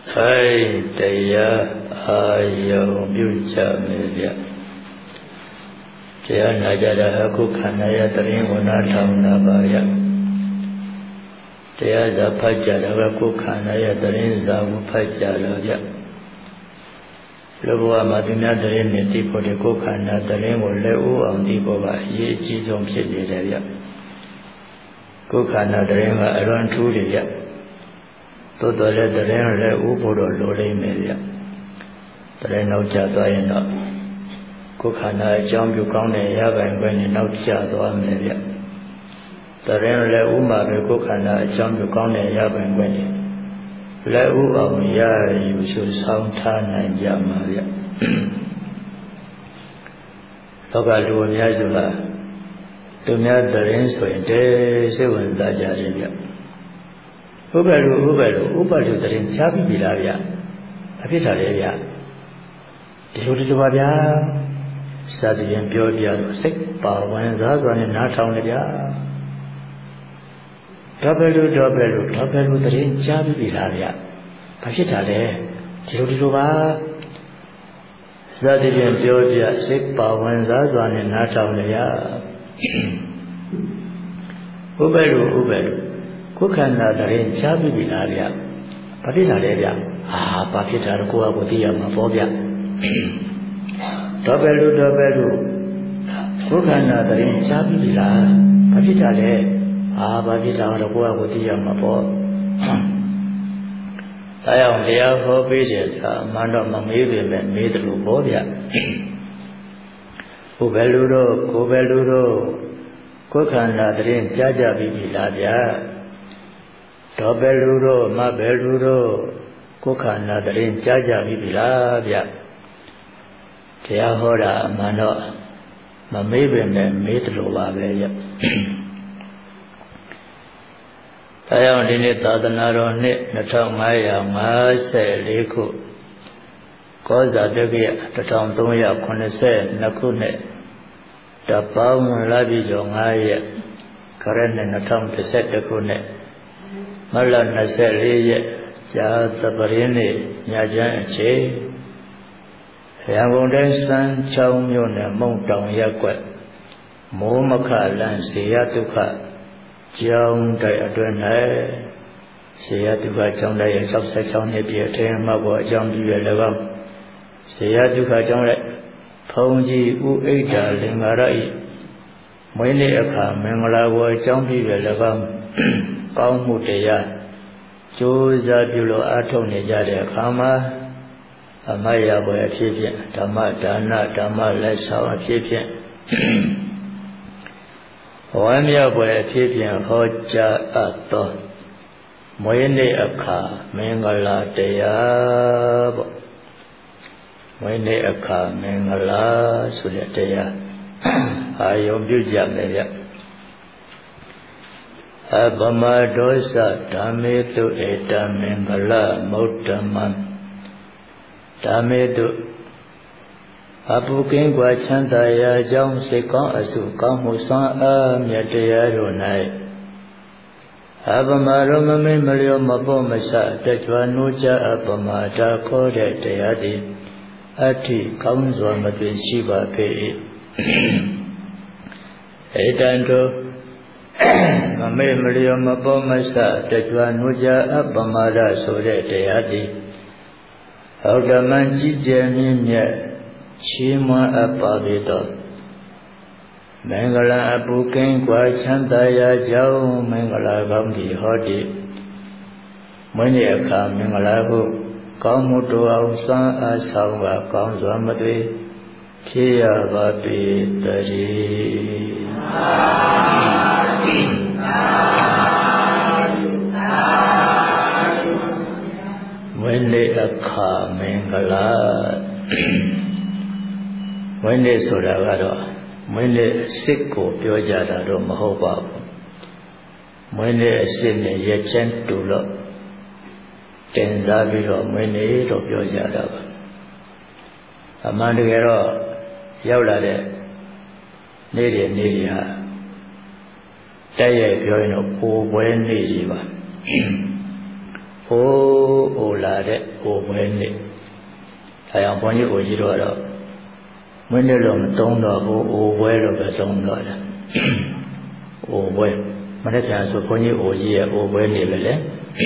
Haiတရားအာယုံပြုကြမယ်ဗျတရားနာကြတာအခုခန္ဓာရတရင်ဝနာထောင်နာပါရတရားစာဖတ်ကြတာကကိုယ်ခန္ဓာရတရင်စာကိုဖတ်ကြတော့ဗျလောဘဝမှာသူများတရင်နဲ့တိဖို့တဲ့ကိုယ်ခန္ဓာတရင်ကိုလက်ဦးအောင်ဒီဘောကအရေးအကြီးဆုံးဖြစ်နေတယ်ဗျကိုယ်ခန္ဓာတရင်ကအလွန်ထူးတယ်ဗျသို့တော်လည်းတရင်လည်းဥဖို့တော့လိုလိမ့်မယ်ဗျတရင်နောက်ကျသွားရင်တော့ကိုယ်ခန္ဓာအကြောင်းပြုကောင်းတဲ့ရပိုင်ခွင့်နဲ့နောက်ကျသွားမယ်ဗျတရင်လည်းဥမှာပဲကိုယ်ခန္ဓာအကြောင်းပြုကောင်းတဲ့ရပိုင်ခွင့်နဲ့လည်းဥအောင်ရယူဆိုဆောင်ထားနိုင်ကြမှာဗျလောကလူအများစုကသူများတရင်ဆိုရင်တည်းစိတ်ဝင်စားကြတယ်ဗျဥပ္ပလူတရင်ချပြီးပြီလားဗျအဖြစ်စားလေဗျဒီလိုပါဗျာစာတရင်ပြောပြတော့စိတ်ပါဝင်စားစွာနဲ့နားထောင်လေဗျာတော့ဘယ်လိုတရင်ချပြီးပြီလားဗျဘာဖြစ်တာလဲဒီလိုပါစာတရင်ပြောပြစိတ်ပါဝင်စားစွာနဲ့နားထောင်လေဗျာဥပ္ပလူကိုယ်ခန္ဓာတရင်ချားပြီလားဗျဘာဖြစ်တာလဲဗျဘာဖြစ်တာတော့ကိုယ့်အကိုသိရမှာပေါ့ဗျတော့ဘယ်လိုကိုယ်ခန္ဓာတရင်ချားပြီလားဘာဖြစ်တာလဲဘာဖြစ်တာတော့ကိုယ့်အကိုသိရမှာပေါ့ဒါကြောင့်တရားဟောပေးတဲ့အခါမန္တော့မမေးပေမဲ့မေးတယ်လို့ပေါ့ဗျကိုယ်ဘယ်လိုတော့ကိုယ်ခန္ဓာတရင်ချားကြပြီလားဗျတော့ဘယ်လိုတော့မဘယ်လိုတော့ကိုယ်ခန္ဓာတရင်ကြားကြပြီလားဗျတရားဟောတာအမှန်တော့မမေးပေမဲ့မေးတယ်လို့ပါပဲဗျဒါကြောင့်ဒီနေ့သာသနာတော်နှစ်2554ခုကောဇာတက္ကရာ1382ခုနှစ်တပေါင်းလာပြီကျော်9ရက်ခရစ်နှစ်2011ခုနှစ်မလ24ရက်ဇာတပရင်းနေ့ညချမ်းအချိန်ရန်ကုန်တိုင်းစမ်းချောင်းမြို့နယ်မုံတောင်ရပ်ကွက်မိုးမခလန်းဇေယဒုက္ခကျောင်းတိုက်အတွင်း၌ဇေယဒုက္ခကျောင်းတိုက်ရဲ့66နှစ်ပြည့်အထင်မှတ်ပေါ်အကြောင်းပြုရ၎င်းဇေယဒုက္ခကျောင်းတိုက်ဘုန်းကြီးဥဣဒ္ဓလင်္ကာရ၏မွေးနေ့အခါမင်္ဂလာပေါ်အကြောင်းပြုရ၎င်းကောင်းမှုတရားကြိုးစားပြုလို့အားထုတ်နေကြတဲ့အခါမှာအမတ်ရပွဲအဖြစ်ဖြင့်ဓမ္မဒါနဓမ္မလက်ဆောင်အဖြစ်ဖြင့်ဝမ်းမြောက်ပွဲအဖြစ်ဖြင့်ဟောကြားအပ်သောမွေးနေ့အခါမင်္ဂလာတရားပေါ့မွေးနေ့အခါမင်္ဂလာဆိုတဲ့တရားအာယုံပြုကြမယ်ဗျအပမဒောသဓမ္မေတုဧတမင်္ဂလမௌတ္တမံဓမ္မေတုအပုကင်းကွာချမ်းသာရာကြောင့်စိတ်ကောင်းအစုကောင်းမှုစွမ်းအားမြတ်တရားတို့၌အပမရောမမိတ်မလျောမပေါ့မဆတကြွနိုးကြအပမတာခေါ်တဲ့တရားသည်အဋ္ဌိကောင်းစွာမသွေရှိပါပေ၏ဧတံတို့မမေ့မလျောမပေါ်မဆတကြွနိုးကြအပမဒဆိုတဲ့တရားသည်ဟုတ်ဓမ္မကြီးကျယ်မြင့်မြတ်ချီးမွမ်းအပ်ပါပေသောမင်္ဂလာအပုကင်းကွာချမ်းသာရာကြောင့်မင်္ဂလာကောင်းသည်ဟောတိမွေးနေ့အခါမင်္ဂလာဟုကောင်းမှုတော်အောင်စွမ်းအားဆောင်ကကောင်းစွာမသွေဖြစ်ရပါပေတည်းဝိနည်းအခါမင်္ဂလာဝိနည်းဆိုတာကတော့ဝိနည်းအစစ်ကိုပြောကြတာတော့မဟုတ်ပါဘူးဝိနည်းအစစ်နဲ့ရချမ်းတူလို့တင်စားပြီးတော့ဝိနည်းတော့ပြောကြတာပါအမှန်တကယ်တော့ရောက်လာတဲ့နေ့တွေဟာတိုက်ရိုက်ပြောရင်တော့ပိုပွဲနေ့ကြီးပါအိုလာတဲ့အိုပွဲနေ့ဒါကြောင့်ဘုန်းကြီးအိုကြီးတို့ကတော့မင်းတို့လုံးမတုံးတော့ဘူးအိုပွဲလို့ပဲသုံးတော့တယ်အိုပွဲမနေ့ကဆိုဘုန်းကြီးအိုကြီးရဲ့အိုပွဲနေ့ပဲလေ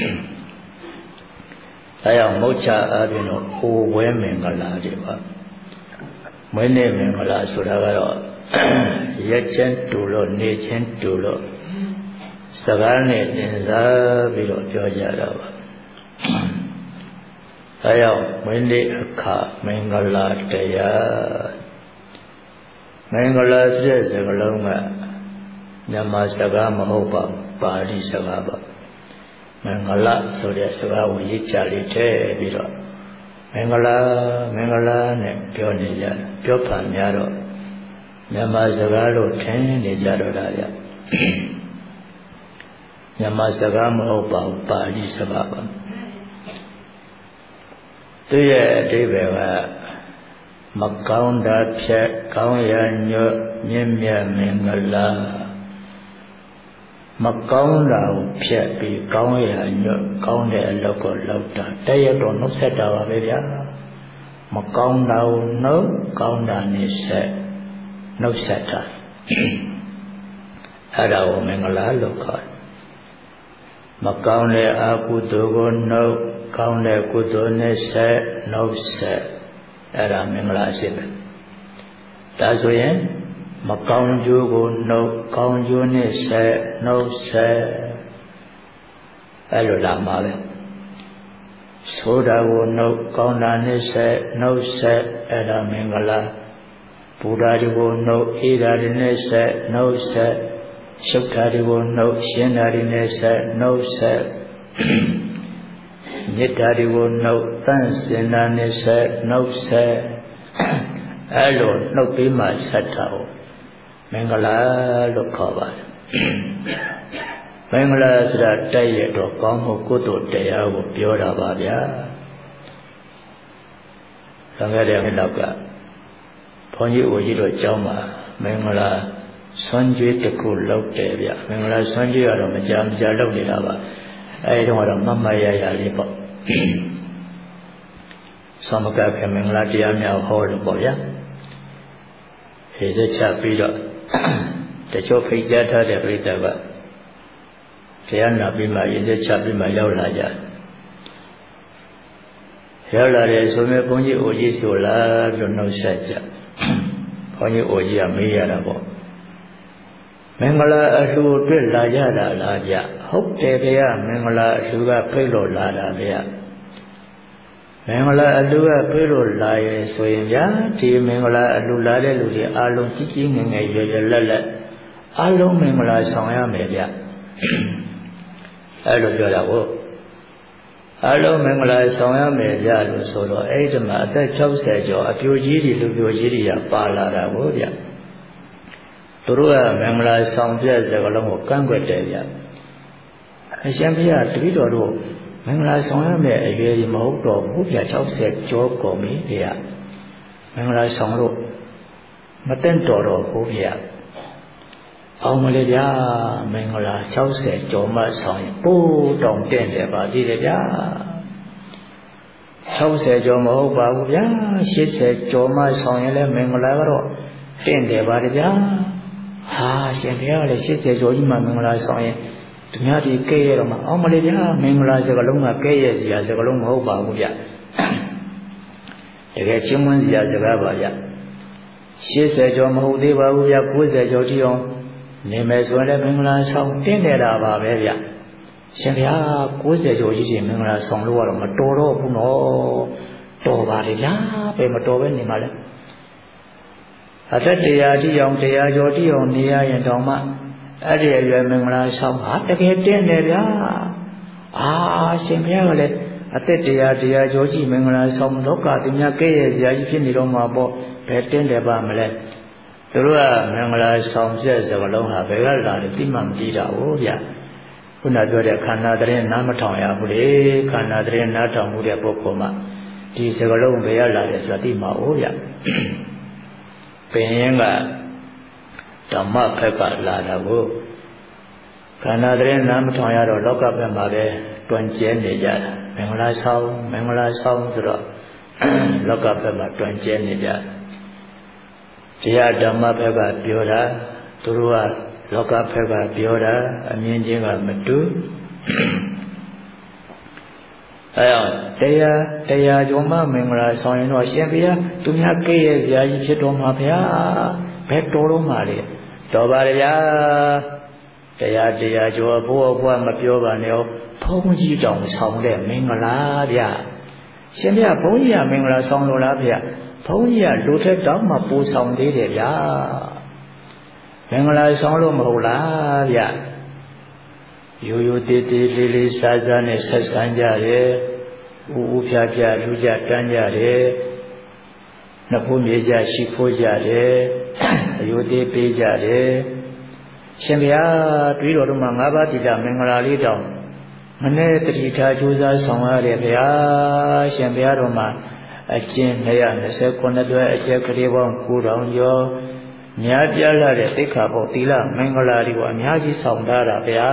ဒါကြောင့်မုတ်ချအားဖြင့်တော့အိုပွဲမင်္ဂလာတွေပါမင်းနေ့မင်္ဂလာဆိုတာကတော့ရက်ချင်းတူလို့နေချင်းတူလို့စကားနဲ့တင်စားပြီးတော့ပြောကြတာပါဒါကြောင့်မင်းနေ့အခါမင်္ဂလာတရားမင်္ဂလာဆိုတဲ့စကားလုံးကမြန်မာစကားမဟုတ်ပါဘူးပါဠိစကားပါမင်္ဂလာဆိုတဲ့စကားကိုရေးချလေးထည့်ပြီးတော့မင်္ဂလာမင်္ဂလာနဲ့ပြောနေကြတယ်ပြောဖန်များတော့မြန်မာစကားလို့ထင်နေကြတော့တာဗျမြန်မာစကားမဟုတ်ပါဘူးပါဠိစကားပါသူရဲ့အဓိပ္ပာယ်ကမကောင်းတာဖြတ်ကောင်းရညွတ်မြင့်မြတ်မင်္ဂလာမကောင်းတာကိုဖြတ်ပြီးကောင်းရညွတ်ကောင်းတဲ့အလုပ်ကိုလုပ်တာတည့်ရတော့နှုတ်ဆက်တာပါပဲဗျာမကောင်းတာကိုနှုတ်ကောင်းတာနဲ့ဆက်နှုတ်ဆက်တာအဲ့ဒါကိုမင်္ဂလာလို့ခေါ်တယ်မကောင်းတဲ့အကုသိုလ်ကိုနှုတ်ကောင်းတဲ့ကုသိုလ်နဲ့ဆက်နှုတ်ဆက်အဲ့ဒါမင်္ဂလာရှိတယ်ဒါဆိုရင်မကောင်းကျိုးကိုနှုတ်ကောင်းကျိုးနဲ့ဆက်နှုတ်ဆက်အဲ့လိုလာမှာပဲဆိုးတာကိုနှုတ်ကောင်းတာနဲ့ဆက်နှုတ်ဆက်အဲ့ဒါမင်္ဂလာပူဓာတွေကိုနှုတ်အေးဓာတွေနဲ့ဆက်နှုတ်ဆက်ရှုပ်ဓာတွေကိုနှုတ်ရှင်းဓာတွေနဲ့ဆက်နှုတ်ဆက်မေတ္တာတွေကိုနှုတ်တန့်စင်တာနဲ့ဆက်နှုတ်ဆက်အဲ့လိုနှုတ်ပြီးမှဆက်တာကိုမင်္ဂလာလို့ခေါ်ပါတယ်မင်္ဂလာဆိုတာတိုက်ရတော့ကောင်းမှုကုသိုလ်တရားကိုပြောတာပါဗျာသံဃာတော်နောက်ကဘုန်းကြီးအိုကြီးတို့ကျောင်းမှာမင်္ဂလာဆွမ်းကြွေးတစ်ခုလုပ်တယ်ဗျမင်္ဂလာဆွမ်းကြွေးကတော့မကြာလုပ်နေတာပါအဲဒီတော့မမရရလေးပေါ့သမဂခေမင်္ဂလာတရားများဟောလို့ပေါ့ဗျာခေစချပြီးတော့တချို့ဖိတ်ကြားထားတဲ့ပြိတ္တကတရားနာပြီးမှရေစချပြီးမှရောက်လာကြရောက်လာတယ်ဆိုမဲ့ဘုန်းကြီးအိုကြီးဆိုလားလို့နှုတ်ဆက်ကြဘုန်းကြီးအိုကြီးကမေးရတာပေါ့မင်္ဂလာအလှူအတွက်လာကြတာလားဗျဟုတ်တယ်ဗျာမင်္ဂလာအလှူကဖိတ်လို့လာတာဗျမင်္ဂလာအလှူကဖိတ်လို့လာရဲဆိုရင်ဗျာဒီမင်္ဂလာအလှူလာတဲ့လူတွေအားလုံးကြီးကြီးငယ်ငယ်ရွယ်ရွယ်လက်လက်အားလုံးမင်္ဂလာဆောင်ရမယ်ဗျအဲ့လိုပြောတာကိုအားလုံးမင်္ဂလာဆောင်ရမယ်ဗျလို့ဆိုတော့အဲ့ဒီမှာအသက်60ကျော်အပြိုကြီးတွေလူပြိုကြီးတွေကပါလာတာကိုဗျသူတို့ကမင်္ဂလာဆောင်ပြစကားလုံးကိုကန့်ကွက်တယ်ဗျအရှင်ဘုရားတပည့်တော်တို့မင်္ဂလာဆောင်ရမယ်အရွယ်ကြီးမဟုတ်တော့ဘူးဗျ60ကျော်ကုန်ပြီဗျမင်္ဂလာဆောင်လို့မတင်တော်တော့ဘူးဗျအောင်မလေးဗျာမင်္ဂလာ60ကျော်မှဆောင်ရင်ပိုးတောင်တက်တယ်ပါသေးတယ်ဗျာ60ကျော်မဟုတ်ပါဘူးဗျာ80ကျော်မှဆောင်ရင်လည်းမင်္ဂလာကတော့တင့်တယ်ပါဗျာဟာရှင်ဘုရားလည်း80ကျော်ကြီးမှမင်္ဂလာဆောင်ရင်သူများဒီကဲရတော့မှအောင်မလေးဗျာမင်္ဂလာစကားလုံးကကဲရစရာစကားလုံးမဟုတ်ပါဘူးဗျတကယ်ချင်းမွန်းစရာစကားပါဗျ80ကျော်မဟုတ်သေးပါဘူးဗျ90ကျော်ထိအောင်နေမယ်ဆိုရင်လည်းမင်္ဂလာဆောင်တင်းနေတာပါပဲဗျရှင်ဗျာ90ကျော်ကြီးရှင်မင်္ဂလာဆောင်လို့ကတော့မတော်တော့ဘူးနော်တော်ပါလေဗျာပဲမတော်ပဲနေမှာလဲအသက်တရားတိအောင်တရားကျော်တိအောင်နေရရင်တောင်မှအဲ့ဒီအရွယ်မင်္ဂလာဆောင်ဟာတကယ်တင်းတယ်ဗျာရှင်ဗျာကလည်းအသက်တရားကျော်ကြီးမင်္ဂလာဆောင်လောကသူများကဲ့ရဲ့စရာကြီးဖြစ်နေတော့မှာပေါ့ဘယ်တင်းတယ်ပါမလဲသူတို့ကမင်္ဂလာဆောင်ချက်စကားလုံးဟာဘယ်ကလာတယ်သိမှမသိတာဟုတ်ဗျခုနပြောတဲ့ခန္ဓာတရင်နားမထောင်ရဘူးလေခန္ဓာတရင်နားထောင်မှုတဲ့ပုဂ္ဂိုလ်မှာဒီစကားလုံးဘယ်ကလာတယ်ဆိုတာသိမှာဟုတ်ဗျပင်ရင်ကဓမ္မဖက်ကလာတာကိုခန္ဓာတရင်နားမထောင်ရတော့လောကဘက်မှာပဲတွင်ကျဲနေကြတာမင်္ဂလာဆောင်ဆိုတော့လောကဘက်မှာတွင်ကျဲနေကြတရားဓမ္မဘက်ကပြောတာသူတို့ကလောကဘက်ကပြောတာအမြင်ချင်းကမတူအဲတရားကျော်မှမင်္ဂလာဆောင်ရင်တော့ရှင်ဘုရားသူများကဲ့ရဲ့ဇာကြီးဖြစ်တော်မှာဗျာဘယ်တော်တော့မှာလဲတော်ပါရဲ့ဗျာတရားကျော်ဘိုးဘွားမပြောပါနဲ့ဘုန်းကြီးတောင်ဆောင်တဲ့မင်္ဂလာဗျာရှင်ဗျာဘုန်းကြီးကမင်္ဂလာဆောင်လို့လားဗျာဘုန်းကြီးကလူထက်တောင်မှပူဆောင်သေးတယ်ဗျာမင်္ဂလာဆောင်လို့မဟုတ်လားဗျာရိုးရိုးသေးသေးလေးလေးစားစားနဲ့ဆက်ဆံကြတယ်ဥဖြာဖြာလူကြတန်းကြတယ်နှစ်ဖို့မြေကြရှိဖို့ကြတယ်အယုသေးပေးကြတယ်ရှင်ဗျာတွေးတော်တို့မှာ၅ပါးတိတာမင်္ဂလာလေးတောင်မနေ့တတိထားကြိုးစားဆောင်ရတယ်ဗျာရှင်ဗျာတို့မှာအကျဉ်229တွဲအကျက်ကလေးပေါင်း9000ကျော်များပြားလာတဲ့သိက္ခာပုဒ်သီလမင်္ဂလာတွေကိုအများကြီးဆောင်ထားတာဗျာ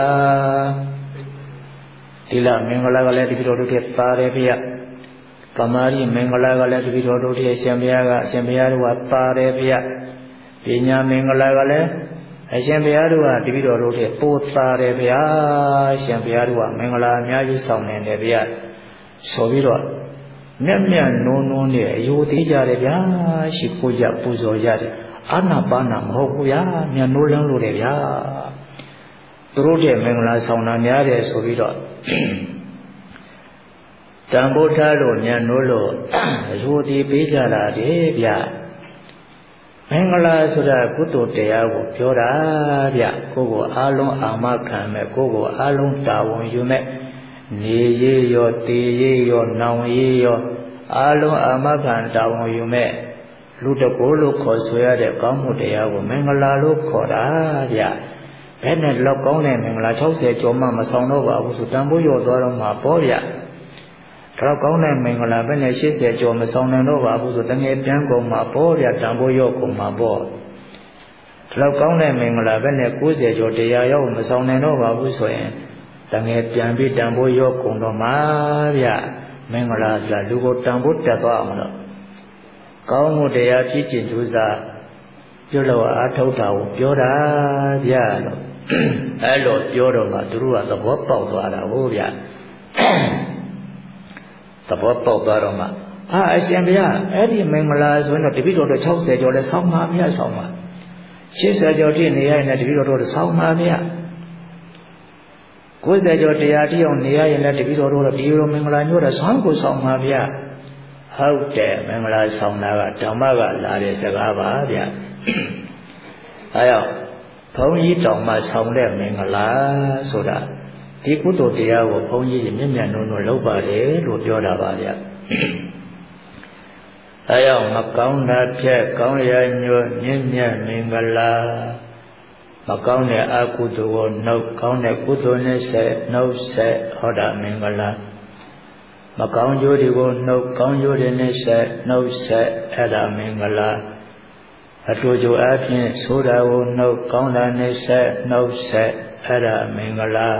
သီလမင်္ဂလာကလည်းတပိတော်တို့ရဲ့ပါတယ်ဗျာပမာရိမင်္ဂလာကလည်းတပိတော်တို့ရဲ့ရှင်ဘုရားတို့ကပါတယ်ဗျာပညာမင်္ဂလာကလည်းအရှင်ဘုရားတို့ကတပိတော်တို့ရဲ့ပို့ပါတယ်ဗျာရှင်ဘုရားတို့ကမင်္ဂလာအများကြီးဆောင်နေတယ်ဗျာဆိုပြီးတော့မြတ်နုံနဲ့အယိုသေးကြတယ်ဗျာရှိခိုးကြပူဇော်ကြတယ်အာနာပါနာမဟုတ်ဘူးဗျာမြတ်နိုးလန်းလို့တယ်ဗျာသူတို့ရဲ့မင်္ဂလာဆောင်တာများတယ်ဆိုပြီးတော့တန်ဖိုးထားလို့မြတ်နိုးလို့အယိုသေးပေးကြတာတယ်ဗျာမင်္ဂလာဆိုတာကုသိုလ်တရားကိုပြောတာဗျကိုယ်ကိုအားလုံးအာမခံမဲ့ကိုယ်ကိုအားလုံးတာဝန်ယူမဲ့နေရေးရောတေရေးရောနောင်ရေးရောအားလုံးအာမခံတာဝန်ယူမဲ့လူတကိုယ်လို့ခေါ်ဆိုရတဲ့ကောင်းမှုတရားကိုမင်္ဂလာလို့ခေါ်တာဗျဘယ်နဲ့လောက်ကောင်းတဲ့မင်္ဂလာ60ကျော်မှမဆောင်တော့ပါဘူးဆိုတန်ဖိုးရောသွားတော့မှာပေါ့ဗျတော့ကောင်းတဲ့မင်္ဂလာဘယ်နဲ့80ကျော်မဆောင်နိုင်တော့ပါဘူးဆိုတငယ်ပြန်ကုန်မှာပေါ့ဗျတန်ဖိုးရောကုန်မှာပေါ့တော့ကောင်းတဲ့မင်္ဂလာဘယ်နဲ့90ကျော်တရားရောက်မဆောင်နိုင်တော့ပါဘူးဆိုရင်တငယ်ပြန်ပြီးတန်ဖိုးရောကုန်တော့မှာဗျမင်္ဂလာဆိုတာလူကိုတန်ဖိုးတက်သွားအောင်လို့ကောင်းမှုတရားဖြစ်ခြင်းဒုစရပြုလို့အားထုတ်တာကိုပြောတာဗျာလို့အဲ့လိုပြောတော့မှသူတို့ကသဘောပေါက်သွားတာဟုတ်ဗျာသဘောပေါက်သွားတော့မှအရှင်ဗျာအဲ့ဒီမင်္ဂလာဆိုရင်တော့တပိတော်တို့60ကျော်လဲဆောင်းပါဗျာဆောင်းပါ80ကျော်တိနေရရင်လည်းတပိတော်တို့ဆောင်းပါဗျာ90ကျော်တရားတိအောင်နေရရင်လည်းတပိတော်တို့ဒီလိုမင်္ဂလာမျိုးတော့ဆောင်းကိုဆောင်းပါဗျာဟုတ်တယ်မင်္ဂလာဆောင်တာကဓမ္မကလာတဲ့စကားပါဗျာအဲကြောင့်ဘုန်းကြီးတောင်မှဆောင်တဲ့မင်္ဂလာဆိုတာဒီကုသိုလ်တရားကိုဘုန်းကြီးမြင့်မြတ်နိုးလုပ်ပါတယ်လို့ပြောတာပါဗျာအဲကြောင့်မကောင်းတာဖြက်ကောင်းရညွတ်မြင့်မြတ်မင်္ဂလာမကောင်းတဲ့အကုသိုလ်ကိုနှုတ်ကောင်းတဲ့ကုသိုလ်နဲ့ဆက်နှုတ်ဆက်ဟောတာမင်္ဂလာမကောင်းကျိုးတွေကိုနှုတ်ကောင်းကျိုးတွေနဲ့ဆက်နှုတ်ဆက်အဲ့ဒါမင်္ဂလာအတူတူအပြင်ဆိုတာကိုနှုတ်ကောင်းတာနဲ့ဆက်နှုတ်ဆက်အဲ့ဒါမင်္ဂလာ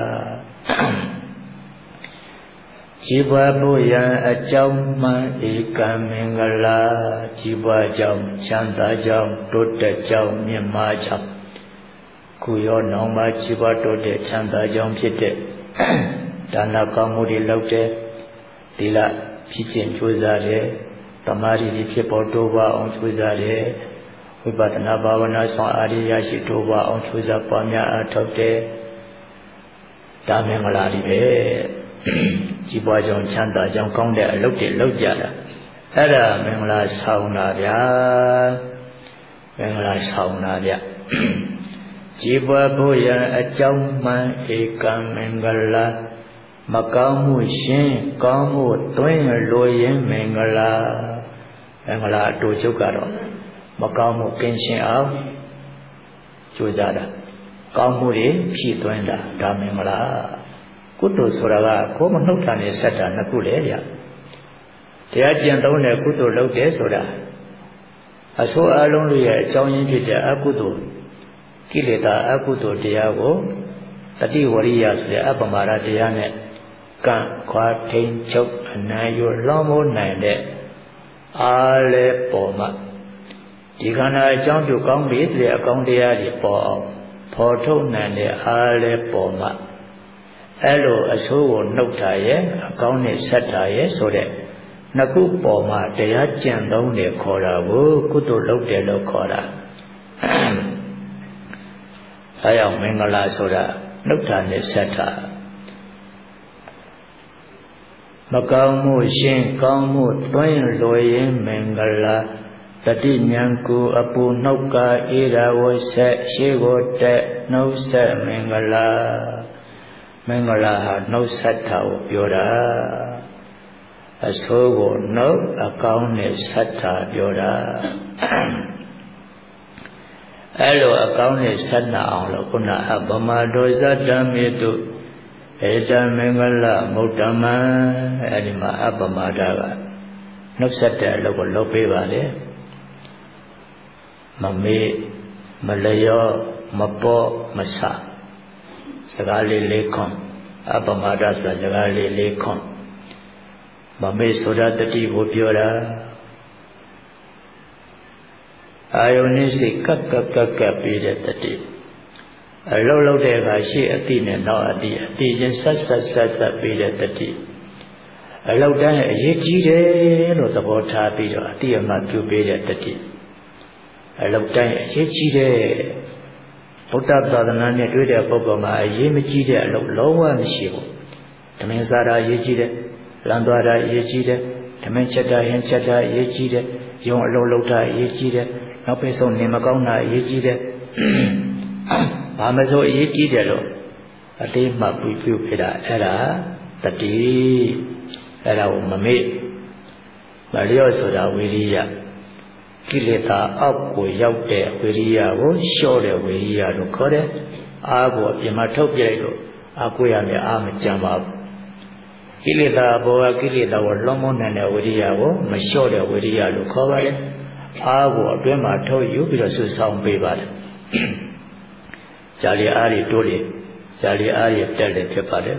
ကြီးပွားဖို့ရန်အကြောင်းမှန်ဧကမင်္ဂလာကြီးပွားကြောင်းချမ်းသာကြောင်းတိုးတက်ကြောင်းမြင့်မားကြောင်းခုရောနောင်မှာကြီးပွားတိုးတက်ချမ်းသာကြောင်းဖြစ်တဲ့ဒါနကောင်းမှုတွေလုပ်တဲ့သီလဖြစ်ခြင်းကြိုးစားတယ်သမာဓိဖြစ်ပေါ်တိုးပွားအောင်ကြိုးစားတယ်ဝိပဿနာဘာဝနာဆောင်အာရိယရှိတိုးပွားအောင်ကြိုးစားပွားများအားထုတ်တယ်ဒါမင်္ဂလာတွေပဲကြီးပွားကြောင်းချမ်းသာကြောင်းကောင်းတဲ့အလုပ်တွေလုပ်ကြတာအဲ့ဒါမင်္ဂလာဆောင်တာဗျာမင်္ဂလာဆောင်တာဗျကြီးပွားဖို့ရန်အကြောင်းမှန်ဧကမင်္ဂလာမကောင်းမှုရှင်ကောင်းမှုတွင်းလိုရင်မင်္ဂလာမင်္ဂလာအတူချုပ်ကတော့မကောင်းမှုကင်းရှင်းအောင်ကြိုးစားတာကောင်းမှုတွေဖြည့်သွင်းတာဒါမင်္ဂလာကုသိုလ်ဆိုတာကကိုယ်မနှုတ်တာနဲ့ဆက်တာနှစ်ခုလေဗျတရားကျင့်သုံးတဲ့ကုသိုလ်လုပ်တယ်ဆိုတာအဆိုးအလုံးတွေရဲ့အကြောင်းရင်းဖြစ်တဲ့အကုသိုလ်ကိလေသာအကုသိုလ်တရားကိုတတိဝရိယဆိုတဲ့အပ္ပမာဒတရားနဲ့ကန့်ခွာထိန်ချုပ်အနိုင်ယူလွှမ်းမိုးနိုင်တဲ့အားလည်းပေါ်မှဒီခန္ဓာအကြောင်းပြုကောင်းပြီတဲ့အကောင်းတရားတွေပေါ်အောင်ဖော်ထုတ်နိုင်တဲ့အားလည်းပေါ်မှအဲ့လိုအဆိုးကိုနှုတ်တာရဲ့အကောင်းနဲ့ဆက်တာရဲ့ဆိုတဲ့နှစ်ခုပေါ်မှာတရားကျင့်သုံးတယ်ခေါ်တာကိုကုသိုလ်လုပ်တယ်လို့ခေါ်တာအဲကြောင့်မင်္ဂလာဆိုတာနှုတ်တာနဲ့ဆက်တာမကောင်းမှုရှင်းကောင်းမှုသွင်းလွယ်ရင်မင်္ဂလာတတိညာကိုအပူနှုတ်ကာဧရာဝဆက်ရှေးကိုတက်နှုတ်ဆက်မင်္ဂလာမင်္ဂလာဟာနှုတ်ဆက်တာကိုပြောတာအဆိုးကိုနှုတ်အကောင်းနဲ့ဆက်တာပြောတာအဲ့လိုအကောင်းနဲ့ဆက်နာအောင်လို့ခုနအပမဒောဇတမေတုဧတမင်္ဂလမုဒ္ဓမံအဲ့ဒီမှာအပမဒကနှုတ်ဆက်တဲ့အလုပ်ကိုလုပ်ပေးပါလေမမေ့မလျော့မပေါ့မဆစကားလေးလေးခွန်အပမဒဆိုတာစကားလေးလေးခွန်မမေ့ဆိုတာတတိကိုပြောတာအာယုန်နဲ့စိတ်ကပ်ပြီးတဲ့တတိအလုံးလုံးတဲ့အခါရှေ့အတိနဲ့နောက်အတိချင်းဆက်ပြီးတဲ့တတိအလုံးတိုင်းအရေးကြီးတယ်လို့သဘောထားပြီးတော့အတိအမှပြုပေးတဲ့တတိအလုံးတိုင်းအရေးကြီးတယ်ဗုဒ္ဓသာသနာနဲ့တွေ့တဲ့ပုဂ္ဂိုလ်မှာအရေးမကြီးတဲ့အလုံးလုံးဝမရှိဘူးဓမ္မစာရာအရေးကြီးတယ်လမ်းသွားတာအရေးကြီးတယ်ဓမ္မချက်တာဟင်းချက်တာအရေးကြီးတယ်ယုံအလုံးလုံးတာအရေးကြီးတယ်နောက်ပိတ်ဆုံးနေမကောင်းတာအရေးကြီးတယ်ဘာမဆိုအရေးကြီးတယ်လို့အတိမှပြုပြတာအဲ့ဒါတတိအဲ့ဒါကိုမမေ့မလျော့ဆိုတာဝိရိယကိလေသာအောက်ကိုရောက်တဲ့ဝိရိယကိုလျှော့တဲ့ဝိရိယလို့ခေါ်တယ်အားကိုအပြင်မှာထုတ်ပြလိုက်လို့အားကိုရမယ်အားမကြံပါဘူးကိလေသာဘောကကိလေသာကိုလွန်မိုးနိုင်တဲ့ဝိရိယကိုမလျှော့တဲ့ဝိရိယလို့ခေါ်ပါတယ်အားကိုအတွင်းမှာထုတ်ယူပြီးတော့ဆွဆောင်ပေးပါတယ်ဇာလီအားတွေတိုးတယ်ဇာလီအားတွေတက်တယ်ဖြစ်ပါတယ်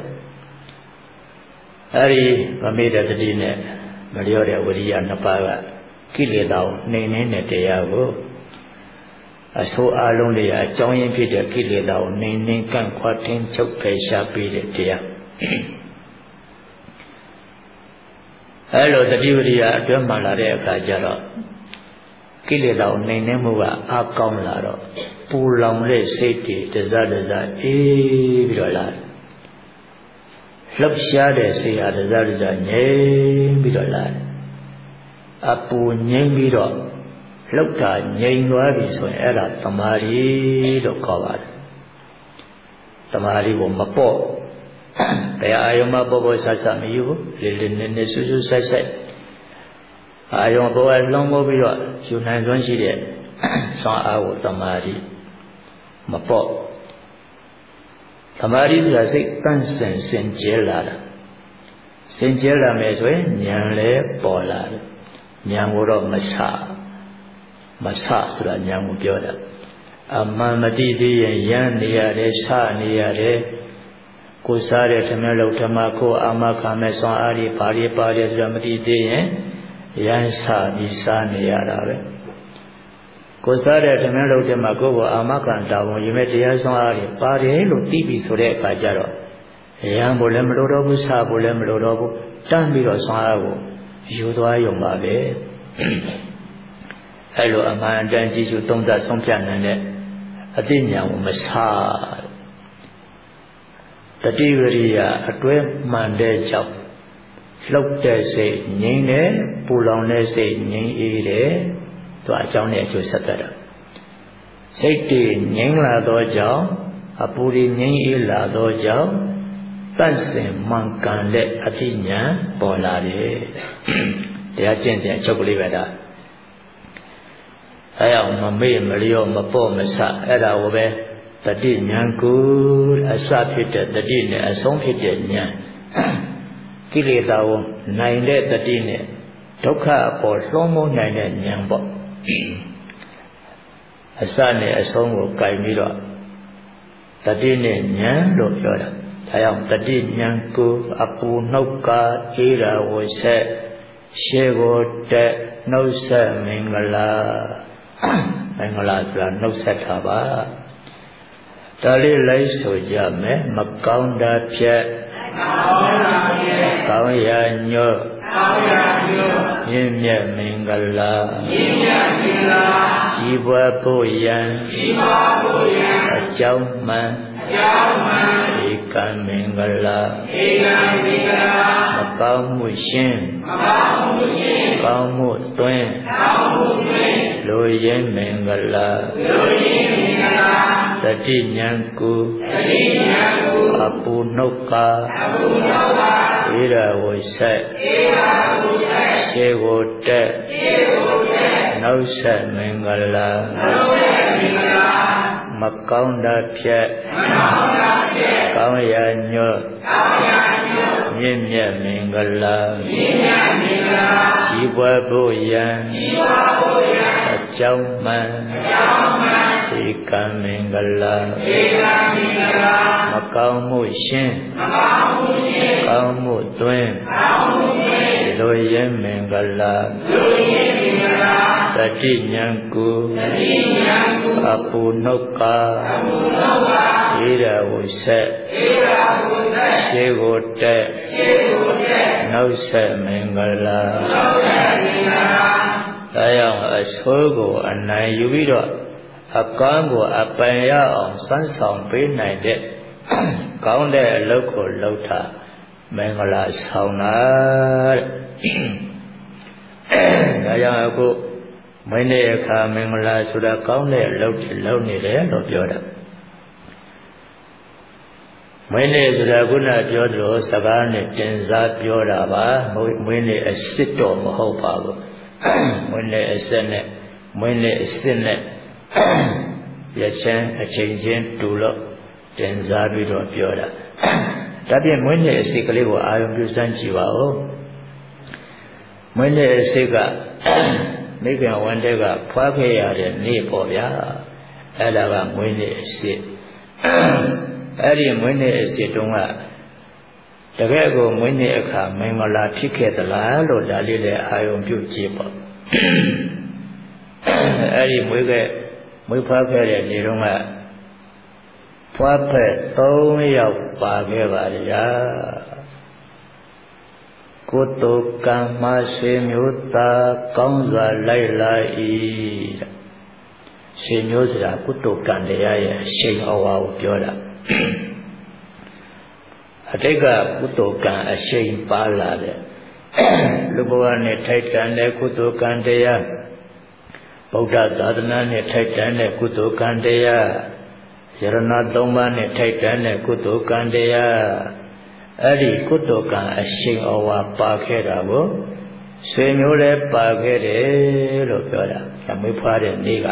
အဲဒီမမေ့တဲ့တတိနဲ့မလျော့တဲ့ဝိရိယနှစ်ပါးကကိလေသာကိုနှိမ်နှင်းတဲ့တရားကိုအဆိုးအလုံးတွေအကြောင်းရင်းဖြစ်တဲ့ကိလေသာကိုနှိမ်နှင်းကန့်ခွာထင်းချုပ်ဖယ်ရှားပေးတဲ့တရားအဲလိုတတိဝိရိယအတွင်းမှလာတဲ့အခါကျတော့ကိလေသာကိုနှိမ်နှင်းမှုကအားကောင်းလာတော့ပူလောင်တဲ့စိတ်တွေတစအေးပြီးတော့လာလှုပ်ရှားတဲ့စိတ်ဟာတစငြိမ်ပြီးတော့လာအပူငြိမ်ပြီးတော့လှုပ်တာငြိမ်သွားပြီဆိုရင်အဲ့ဒါသမာဓိလို့ခေါ်ပါတယ်သမာဓိကိုမပေါ့တရားအာယုံမှာပေါ်ဆဆမယူဘူးလေးနက်ဆူဆိုင်အာယုံပေါ်လွန်မိုးပြီးတော့ယူနိုင်စွမ်းရှိတဲ့ဆွမ်းအားကိုသမာဓိမပေါ့သမာဓိဆိုတာစိတ်တန့်စင်စင်ကြဲလာတာစင်ကြဲလာမယ်ဆိုရင်ဉာဏ်လည်းပေါ်လာတယ်ဉာဏ်ကိုတော့မဆဆိုတာဉာဏ်ကိုပြောတာအမှန်မတိသေးရင်ရမ်းနေရတယ်ဆနေရတယ်ကိုစားတဲ့ဓမ္မလောက်ဓမ္မကိုအာမခံမဲ့ဆွမ်းအားတွေဘာတွေပါတယ်ဆိုတာမတိသေးရင်ရမ်းဆပြီးစားနေရတာပဲကိုစားတဲ့ဓမ္မလောက်ဓမ္မကိုအာမခံတာဝန်ယူမဲ့တရားဆွမ်းအားတွေပါတယ်လို့သိပြီဆိုတဲ့အခါကျတော့ရမ်းဖို့လည်းမလိုတော့ဘူးစားဖို့လည်းမလိုတော့ဘူးတန်းပြီးတော့ဆွမ်းအားကိုယူသွားရုံပါပဲအဲ့လိုအမှန်တန်ကြည့်ရှုသုံးသပ်ဆုံးဖြတ်နိုင်တဲ့အသိဉာဏ်ကိုမဆတတိဝရိယအတွဲမှန်တဲ့ကြောင့်လှုပ်တဲ့စိတ်ငြိမ်းတယ်ပူလောင်တဲ့စိတ်ငြိမ်းအေးတယ်သူအကြောင်းနဲ့အကျိုးဆက်တတ်တာစိတ်တည်ငြိမ်းလာသောကြောင့်အပူတွေငြိမ်းအေးလာသောကြောင့်တတ်စင်မှန်ကန်တဲ့အသိဉာဏ်ပေါ်လာတယ်တရားကျင့်တဲ့အချုပ်ကလေးပဲဒါအဲအောင်မမေ့မလျော့မပေါ့မဆအဲ့ဒါကိုပဲတတိဉာဏ်ကိုအစဖြစ်တဲ့တတိနဲ့အဆုံးဖြစ်တဲ့ဉာဏ်ကိလေသာကိုနိုင်တဲ့တတိနဲ့ဒုက္ခအပေါ်လွှမ်းမိုးနိုင်တဲ့ဉာဏ်ပေါ့အစနဲ့အဆုံးကိုကြိုင်ပြီးတော့တတိနဲ့ဉာဏ်လို့ပြောတာတဒါကြောင့်တတိဉာဏ်ကိုအပူနှုတ်ကအေးရာဝဆက်ရှေကိုတက်နှုတ်ဆက်မင်္ဂလာမင်္ဂလာဆိုတာနှုတ်ဆက်တာပါဒါလေးလိုက်ဆိုကြမယ်မကောင်းတာဖြတ်ကောင်းရာညွတ်မြင့်မြတ်မင်္ဂလာကြီးပွားဖို့ရန်အကြောင်းမှန်ဧကံမင်္ဂလာမကောင်းမှုရှင်ကောင်းမှုသွင်းလူရင်းမင်္ဂလာတတိဉာဏ်ကိုအပူနှုတ်ကဧရာဝဆက်ရှေကိုတက်နောက်ဆက်မင်္ဂလာမကောင်းတာဖြတ်ကောင်းရာညွတ်မြင့်မြတ်မင်္ဂလာကြီးပွားဖို့ရန်အကြောင်းမှန်ဧကံမင်္ဂလာမကောင်းမှုရှင်ကောင်းမှုသွင်းလူရင်းမင်္ဂလာတတိဉာဏ်ကိုအပူနှုတ်ကဧရာဝဆက်ရှေကိုတက်နောက်ဆက်မင်္ဂလာဒါကြောင့်အဆိုးကိုအနိုင်ယူပြီးတော့အကောင်းကိုအပိုင်ရအောင်စမ်းဆောင်ပေးနိုင်တဲ့ကောင်းတဲ့အလုပ်ကိုလုပ်တာမင်္ဂလာဆောင်တာတဲ့ဒါကြောင့်အခုမင်းရဲ့အခါမင်္ဂလာဆိုတာကောင်းတဲ့အလုပ်တွေလုပ်နေတယ်လို့ပြောတာမင်းရဲ့ဆိုတာခုနပြောသလိုစကားနဲ့တင်စားပြောတာပါမင်းရဲ့အစစ်တော့မဟုတ်ပါဘူးမင်းရဲ့အစစ်နဲ့မင်းရဲ့အစစ်နဲ့ရချင်းအချိန်ချင်းတူလို့တင်စားပြီးတော့ပြောတာဒါဖြင့်မင်းရဲ့အစစ်ကလေးကိုအာရုံပြုစမ်းကြည့်ပါဦးမင်းရဲ့အစစ်ကမိခင်ဝန်တဲ့ကဖွားခဲ့ရတဲ့နေ့ပေါ့ဗျာအဲ့ဒါကမွေးနေ့အစစ်အဲ့ဒီမွေးနေ့အစစ်တုန်းကတကယ်ကိုမွေးနေ့အခါမင်္ဂလာဖြစ်ခဲ့သလားလို့ဒါလေးလည်းအာရုံပြုကြည့်ပေါ့အဲ့ဒီမွေးဖွားခဲ့တဲ့နေ့တုန်းကဖွားဖက်3ယောက်ပါခဲ့ပါဗျာကုသိုလ်ကံမဆွေမျိုးသားကောင်းစွာလိုက်လာ၏ဆွေမျိုးဆိုတာကုသိုလ်ကံတရားရဲ့အရှိန်အဝါကိုပြောတာအတိတ်ကကုသိုလ်ကံအရှိန်ပါလာတဲ့လူဘဝနဲ့ထိုက်တန်တဲ့ကုသိုလ်ကံတရားဗုဒ္ဓသာသနာနဲ့ထိုက်တန်တဲ့ကုသိုလ်ကံတရားယရဏ3ပါးနဲ့ထိုက်တန်တဲ့ကုသိုလ်ကံတရားအဲ့ဒီကုသိုလ်ကံအရှိန်အဝါပါခဲ့တာကိုဆွေမျိုးလည်းပါခဲ့တယ်လို့ပြောတာမွေးဖွားတဲ့နေ့က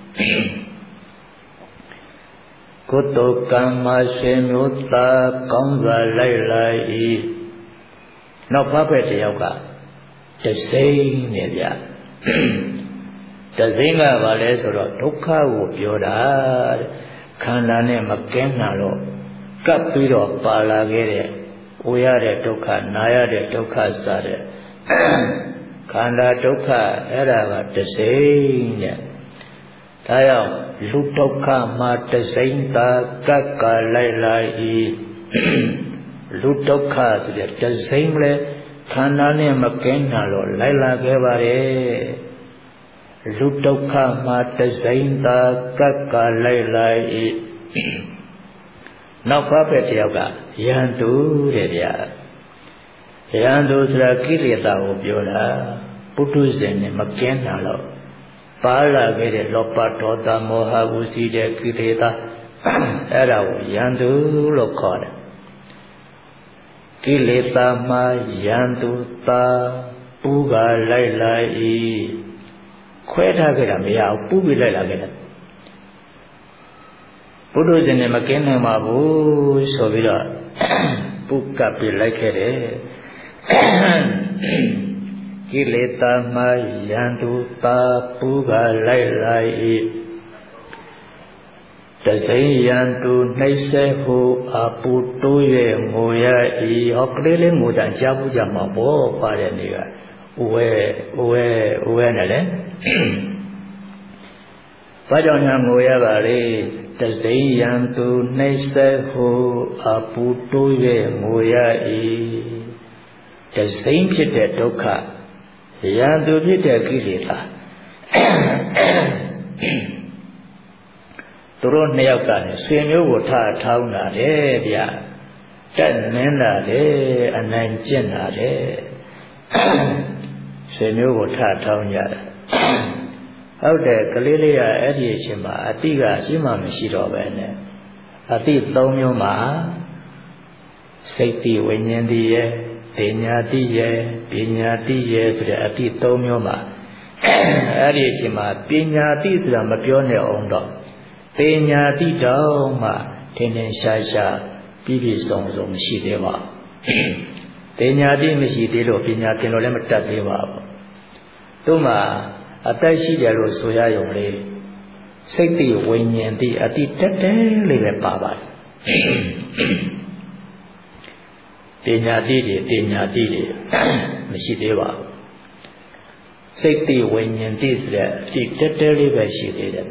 ကုသိုလ်ကံမှာဆွေမျိုးသားကောင်းစွာလိုက်လာ၏နောက်ဖက်တယောက်ကတစိမ့်နဲ့ဗျတစိမ့်ကဘာလဲဆိုတော့ဒုက္ခကိုပြောတာတဲ့ခန္ဓာနဲ့မကင်းတာတော့ကပ်ပြီးတော့ပါလာခဲ့တဲ့ဝေရတဲ့ဒုက္ခနာရတဲ့ဒုက္ခစတဲ့ခန္ဓာဒုက္ခအဲ့ဒါကတစိမ့်နဲ့ဒါကြောင့်လူဒုက္ခမှာတစိမ့်သာကပ်ကလိုက်လာ၏လူဒုက္ခဆိုတဲ့တစိမ့်လဲခန္ဓာနဲ့မကင်းတာတော့လိုက်လာခဲ့ပါတယ်လူဒုက္ခမှာတစိမ့်သာကပ်ကလိုက်လာ၏နောက်ဖက်တယောက်ကယန္တုတဲ့ဗျာယန္တုဆိုတာကိလေသာကိုပြောတာပုထုဇဉ်နဲ့မကင်းတာတော့ပါလာခဲ့တဲ့လောဘဒေါသမောဟဝစီတဲ့ကိလေသာအဲ့ဒါကိုယန္တုလို့ခေါ်တယ်ကိလေသာမှာယန္တုသာပူကလိုက်လာ၏ခွဲထားခဲ့တာမရဘူးပူပြီးလိုက်လာခဲ့တယ်ပုထုဇဉ်နဲ့မကင်းနိုင်ပါဘူးဆိုပြီးတော့ပုကပ်ပြီးလိုက်ခဲ့တယ်ကိလေသာမှာယန္တုသာပူကလိုက်လာ၏တစိမ့်ရန်သူနှိမ့်ဆက်ဟုအပူတိုး၍ငိုရ၏ဟောကလေးလေးငိုတန်ကြားဘူးကြမှာပေါ့ပါတဲ့နေကဥဝဲနဲ့လေဘာကြောင့်ညာငိုရပါလေတစိမ့်ရန်သူနှိမ့်ဆက်ဟုအပူတိုး၍ငိုရ၏တစိမ့်ဖြစ်တဲ့ဒုက္ခရန်သူဖြစ်တဲ့ကိလေသာသူတို့နှစ်ယောက်ကလည်းဆွေမျိုးကိုထောင်းလာတယ်ဗျာတက်နင်းလာတယ်အနိုင်ကျင့်လာတယ်ဆွေမျိုးကိုထောင်းကြတယ်ဟုတ်တယ်ကလေးလေးကအဲ့ဒီအချိန်မှာအတိကအရှိမှမရှိတော့ပဲနဲ့အတိ၃မျိုးမှာစိတ်တိဝိညာဉ်တိရဲ့ပညာတိရဲ့ပညာတိရဲ့ဆိုတဲ့အတိ၃မျိုးမှာအဲ့ဒီအချိန်မှာပညာတိဆိုတာမပြောနဲ့အောင်တော့ပညာတိတောင်မှထင်ထင်ရှားရှားပြည့်စုံမရှိသေးပါဘူးပညာတိမရှိသေးလို့ပညာသင်လို့လည်းမတတ်သေးပါဘူးသူ့မှာအသက်ရှိတယ်လို့ဆိုရရုံလေးစိတ်တိဝိညာဉ်တိအတိတက်တယ်လေးပဲပါပါတယ်ပညာတိတွေမရှိသေးပါဘူးစိတ်တိဝိညာဉ်တိဆိုတဲ့အတိတက်တယ်လေးပဲရှိသေးတယ်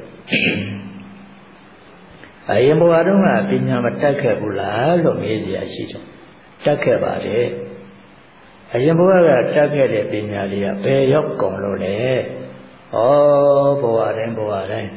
အရင်ဘဝတုန်းကပညာမတတ်ခဲ့ဘူးလားလို့မေးစရာရှိတယ်တတ်ခဲ့ပါတယ်အရင်ဘဝကတတ်ခဲ့တဲ့ပညာလေးကဘယ်ရောက်ကုန်လို့လဲဩဘဝတိုင်းဘဝ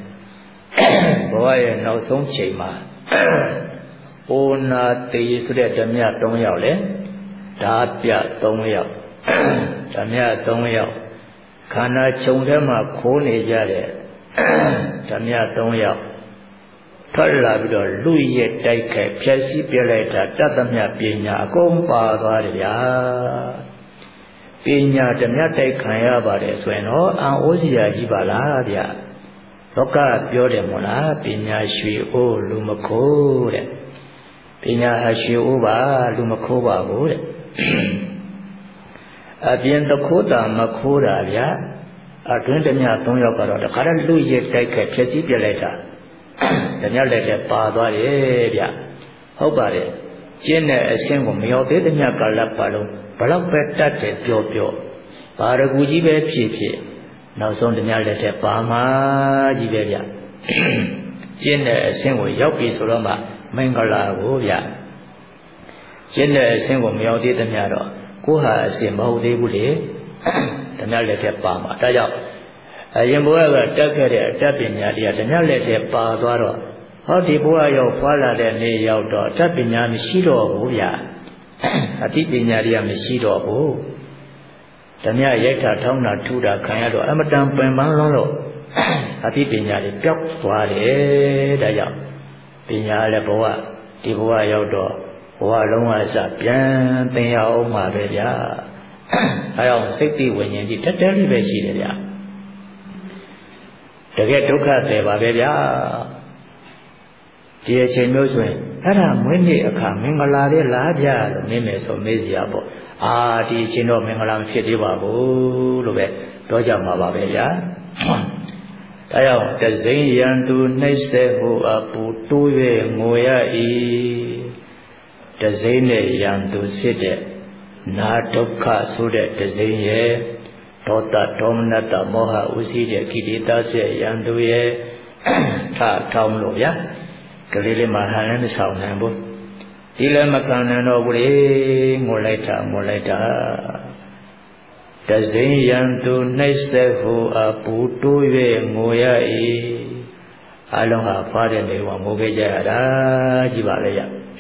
ရဲ့နောက်ဆုံးချိန်မှာအိုနာတေဆိုတဲ့ဓမြ3ယောက်လေဓာပြ3ယောက်ဓမြ3ယောက်ခန္ဓာခြုံထဲမှာခိုးနေကြတဲ့ဓမြ3ယောက်ထွက်လာပြီးတော့လူရဲ့တိုက်ခိုက်ဖြည့်ဆည်းပြလိုက်တာတတ်သမျှပညာအကုန်ပါသွားတယ်ဗျာပညာဓမြတိုက်ခံရပါတယ်ဆိုရင်တော့အံ့ဩစရာကြီးပါလားဗျာလောကပြောတယ်မို့လားပညာရွှေအိုးလူမခိုးတဲ့ပညာရွှေအိုးပါလူမခိုးပါဘူးတဲ့အပြင်တခိုးတာမခိုးတာဗျာအတွင်းဓမြ3ယောက်ကတော့တခါတည်းလူရဲ့တိုက်ခိုက်ဖြည့်ဆည်းပြလိုက်တာဓမြလက်ထဲပါသွားတယ်ဗျဟုတ်ပါတယ်ကျင့်တဲ့အရှင်းကိုမရောက်သေးဓမြကာလပါလုံးဘလောက်ပဲတတ်တယ်ပြောဘာရကူကြီးပဲဖြစ်နောက်ဆုံးဓမြလက်ထဲပါမှာကြီးပဲဗျကျင့်တဲ့အရှင်းကိုရောက်ပြီဆိုတော့မှမင်္ဂလာကိုဗျကျင့်တဲ့အရှင်းကိုမရောက်သေးဓမြတော့ကိုဟာအရှင်းမဟုတ်သေးဘူးလေဓမြလက်ထဲပါမှာဒါကြောင့်အရင်ဘဝကတက်ခဲ့တဲ့အတတ်ပညာတွေကဓမြလက်ထဲပါသွားတော့ဟောဒီဘဝရောက်ဖွာလာတဲ့နေ့ရောက်တော့အတတ်ပညာမရှိတော့ဘူးဗျအတိပညာတွေကမရှိတော့ဘူးဓမြရိုက်တာထောင်းတာထူတာခံရတော့အမတန်ပင်ပန်းလုံးလို့အတိပညာတွေပျောက်သွားတယ်ဒါကြောင့်ပညာလည်းဒီဘဝရောက်တော့ဘဝလုံးဝအစပြန်သင်ရအောင်ပါပဲဗျာအဲအောင်စိတ်တိဝိညာဉ်ကြီးတက်တယ်လေးပဲရှိတယ်ဗျာတကယ်ဒုက္ခတယ်ပါပဲဗျာဒီအချိန်မျိုးဆိုရင်အဲ့ဒါမွေးနေ့အခါမင်္ဂလာလေးလားဗျာလို့မေးမယ်ဆိုမေးစရာပေါ့ဒီအချိန်တော့မင်္ဂလာမဖြစ်သေးပါဘူးလို့ပဲပြောကြမှာပါပဲဗျာဒါကြောင့်တစိမ့်ရန်သူနှိမ့်ဆက်ဟုအပူတိုး၍ငိုရ၏တစိမ့်နဲ့ရန်သူဖြစ်တဲ့နာဒုက္ခဆိုတဲ့တစိမ့်ရဲ့ဒေါသဒေါမနတမောဟဥစည်းတဲ့ကိလေသာဆက်ရန်သူရဲ့ထောင်းလို့ဗျာကလေးလေးမှဟန်လည်းမဆောင်နိုင်ဘူးဒီလည်းမခံနိုင်တော့ဘူးလေငိုလိုက်တာတစိမ့်ရန်သူနှိမ့်ဆက်ဟုအပူတိုး၍ငိုရ၏အလုံးဟာဖားတဲ့နေကငိုခဲ့ကြရတာကြည့်ပါလေရ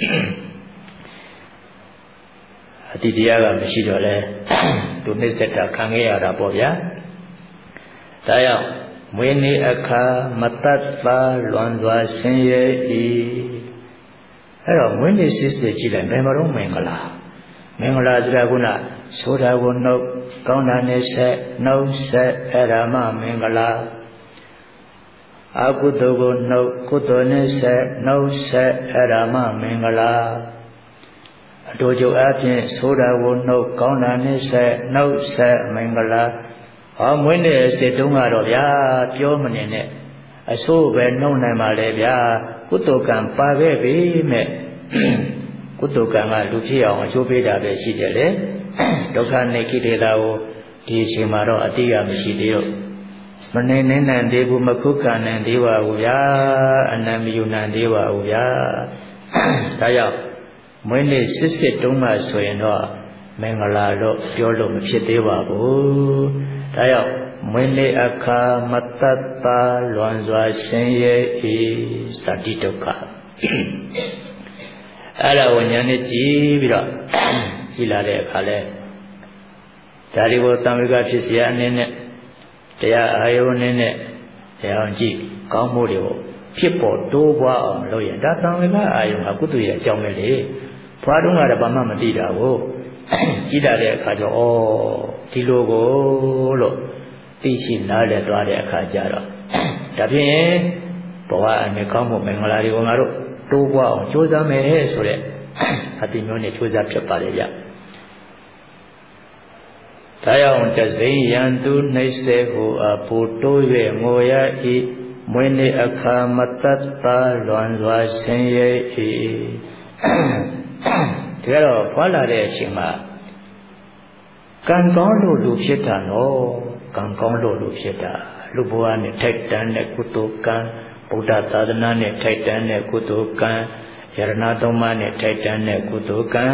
အတိတရားကမရှိတော့လဲသူနှိမ့်ဆက်တာခံခဲ့ရတာပေါ့ဗျာဒါကြောင့်မွေးနေ့အခါမတတ်ပါလွန်စွာဆင်းရဲ၏အဲ့တော့မွေးနေ့စစ်စစ်ကြည့်လိုက်ဘယ်မှာတော့မင်္ဂလာဆိုတာကဆိုတာကိုနှုတ်ကောင်းတာနဲ့ဆက်နှုတ်ဆက်အဲ့ဒါမှမင်္ဂလာအကုသိုလ်ကိုနှုတ်ကုသိုလ်နဲ့ဆက်နှုတ်ဆက်အဲ့ဒါမှမင်္ဂလာအတူတူအပြင်ဆိုတာကိုနှုတ်ကောင်းတာနဲ့ဆက်နှုတ်ဆက်မင်္ဂလာမွေးနေ့စစ်တုန်းကတော့ဗျာပြောမနေနဲ့အဆိုးပဲနှုံနိုင်ပါလေဗျာကုသိုလ်ကံပါခဲ့ပြီမဲ့ကုသိုလ်ကံကလူဖြစ်အောင်အကျိုးပေးတာပဲရှိတယ်လေဒုက္ခနဲ့ကိလေသာကိုဒီအချိန်မှာတော့အတိအကျမရှိသေးတော့မနေနိုင်သေးဘူးမခုခံနိုင်သေးပါဘူးဗျာအနံမယူနိုင်သေးပါဘူးဗျာဒါကြောင့်မွေးနေ့စစ်တုံးမှဆိုရင်တော့မင်္ဂလာတော့ပြောလို့မဖြစ်သေးပါဘူးဒါကြောင့်မွေးနေ့အခါမတတ်ပါလွန်စွာရှင်ရဲ့ဤသတိဒုက္ခအဲ့ဒါကိုညာနဲ့ကြည့်ပြီးတော့ကြည်လာတဲ့အခါလဲဒါဒီကိုတံဝိကဖြစ်เสียအနေနဲ့တရားအာယုန်အနေနဲ့တရားကြည့်ကောင်းမှုတွေကိုဖြစ်ပေါ်တိုးပွားအောင်လုပ်ရင်ဒါတံဝိကအာယုန်ကကုသိုလ်ရဲ့အကြောင်းပဲလေဘွားတုန်းကတော့ဘာမှမသိတာကိုကြည်လာတဲ့အခါကျတော့ဒီလိုကိုလို့သိရှိနားလည်သွားတဲ့အခါကျတော့ဒါဖြင့်ဘဝအနေကောင်းမှုမင်္ဂလာတွေကိုငါတို့တိုးပွားအောင်ကြိုးစားမယ်ဆိုတဲ့အတိမျိုးနဲ့ကြိုးစားဖြစ်ပါလေဗျဒါကြောင့်တစိမ့်ရန်သူနှိမ့်စေဟုအပူတိုး၍ငိုရ၏မွေးနေ့အခါမတတ်သာလွန်စွာဆင်းရဲ၏ဒါတော့ဖွာလာတဲ့အချိန်မှာကံကောင်းလို့လူဖြစ်တာနော်ကံကောင်းလို့လူဖြစ်တာလူဘဝနဲ့ထိုက်တန်တဲ့ကုသိုလ်ကံဗုဒ္ဓသာသနာနဲ့ထိုက်တန်တဲ့ကုသိုလ်ကံယရဏသုံးပါးနဲ့ထိုက်တန်တဲ့ကုသိုလ်ကံ